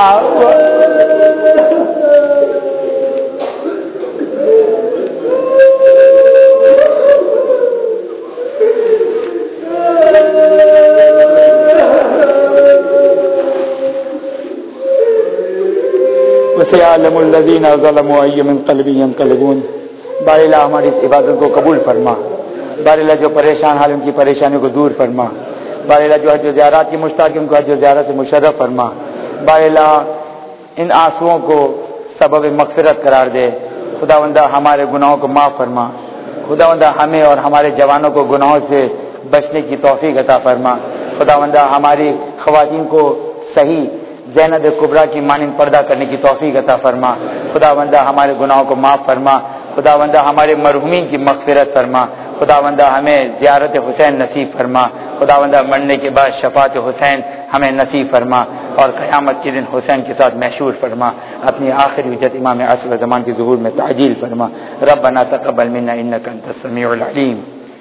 وسيعلم الذين ظلموا أي منقلب ينقلبون. بار الہ ہماری اس عبادت کو قبول فرما. بار الہ جو پریشان حال ان کی پریشانیوں کو دور فرما. بار الہ جو حج و زیارات کی مشتاق ان کو حج و زیارت سے مشرف فرما. بار الہ ان آنسوؤں کو سبب مغفرت قرار دے. خداوندہ ہمارے گناہوں کو معاف فرما. خداوندہ ہمیں اور ہمارے جوانوں کو گناہوں سے بچنے کی توفیق عطا فرما. خداوندہ ہماری خواتین کو صحیح زینب کبریٰ کی مانند پردہ کرنے کی توفیق عطا فرما. خداوندہ ہمارے گناہوں کو معاف فرما. خداوندہ ہمارے مرحومین کی مغفرت فرما. خداوندہ ہمیں زیارت حسین نصیب فرما. خداوندہ مرنے کے بعد شفاعت حسین ہمیں نصیب فرما اور قیامت کے دن حسین کے ساتھ محشور فرما. اپنی آخری حجت امام عصر زمان کے ظہور میں تعجیل فرما. ربنا تقبل منا انک انت السمیع العلیم.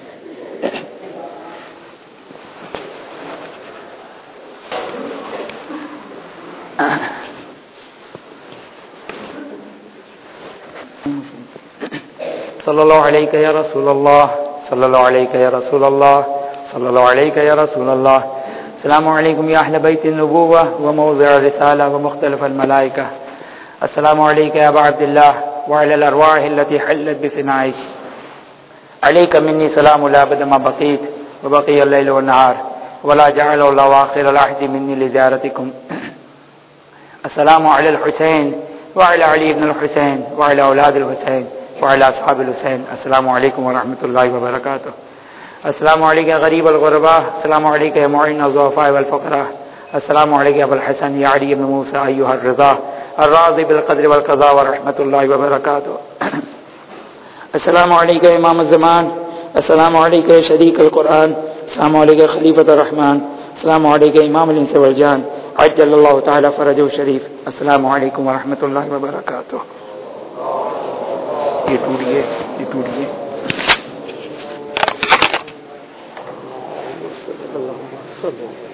صلی اللہ علیہ یا رسول اللہ, صلی اللہ علیہ یا رسول اللہ, صلی اللہ علیہ یا رسول اللہ. السلام علیکم یا اہل بیت النبوہ وموضع الرسالہ ومختلف الملائکہ. السلام علیکم یا ابا عبداللہ وعلی الارواح التي حلت بفنائک. علیک منی سلام لا بد ما بقیت وبقی اللیل والنہار ولا جعل اللہ آخر العہد منی لزیارتکم. السلام علی الحسین وعلی علی بن الحسین وعلی اولاد الحسین وعلی اصحاب الحسین. السلام علیکم ورحمۃ اللہ وبرکاتہ. السلام علیکم غریب الغرباء. السلام علیکم معین الضعفاء والفقراء. السلام علیکم ابو الحسن یا علی بن موسیٰ ایھا الرضا الراضی بالقدر والقضاء ورحمۃ اللہ وبرکاتہ. السلام علیکم امام الزمان. السلام علیکم شریک القرآن. السلام علیکم خلیفۃ الرحمن. السلام علیکم امام الانس والجان عجل اللہ تعالی فرجہ الشریف. السلام علیکم ورحمۃ اللہ وبرکاتہ. یہ ٹوٹیے یہ ٹوٹیے صلی اللہ علیہ وسلم.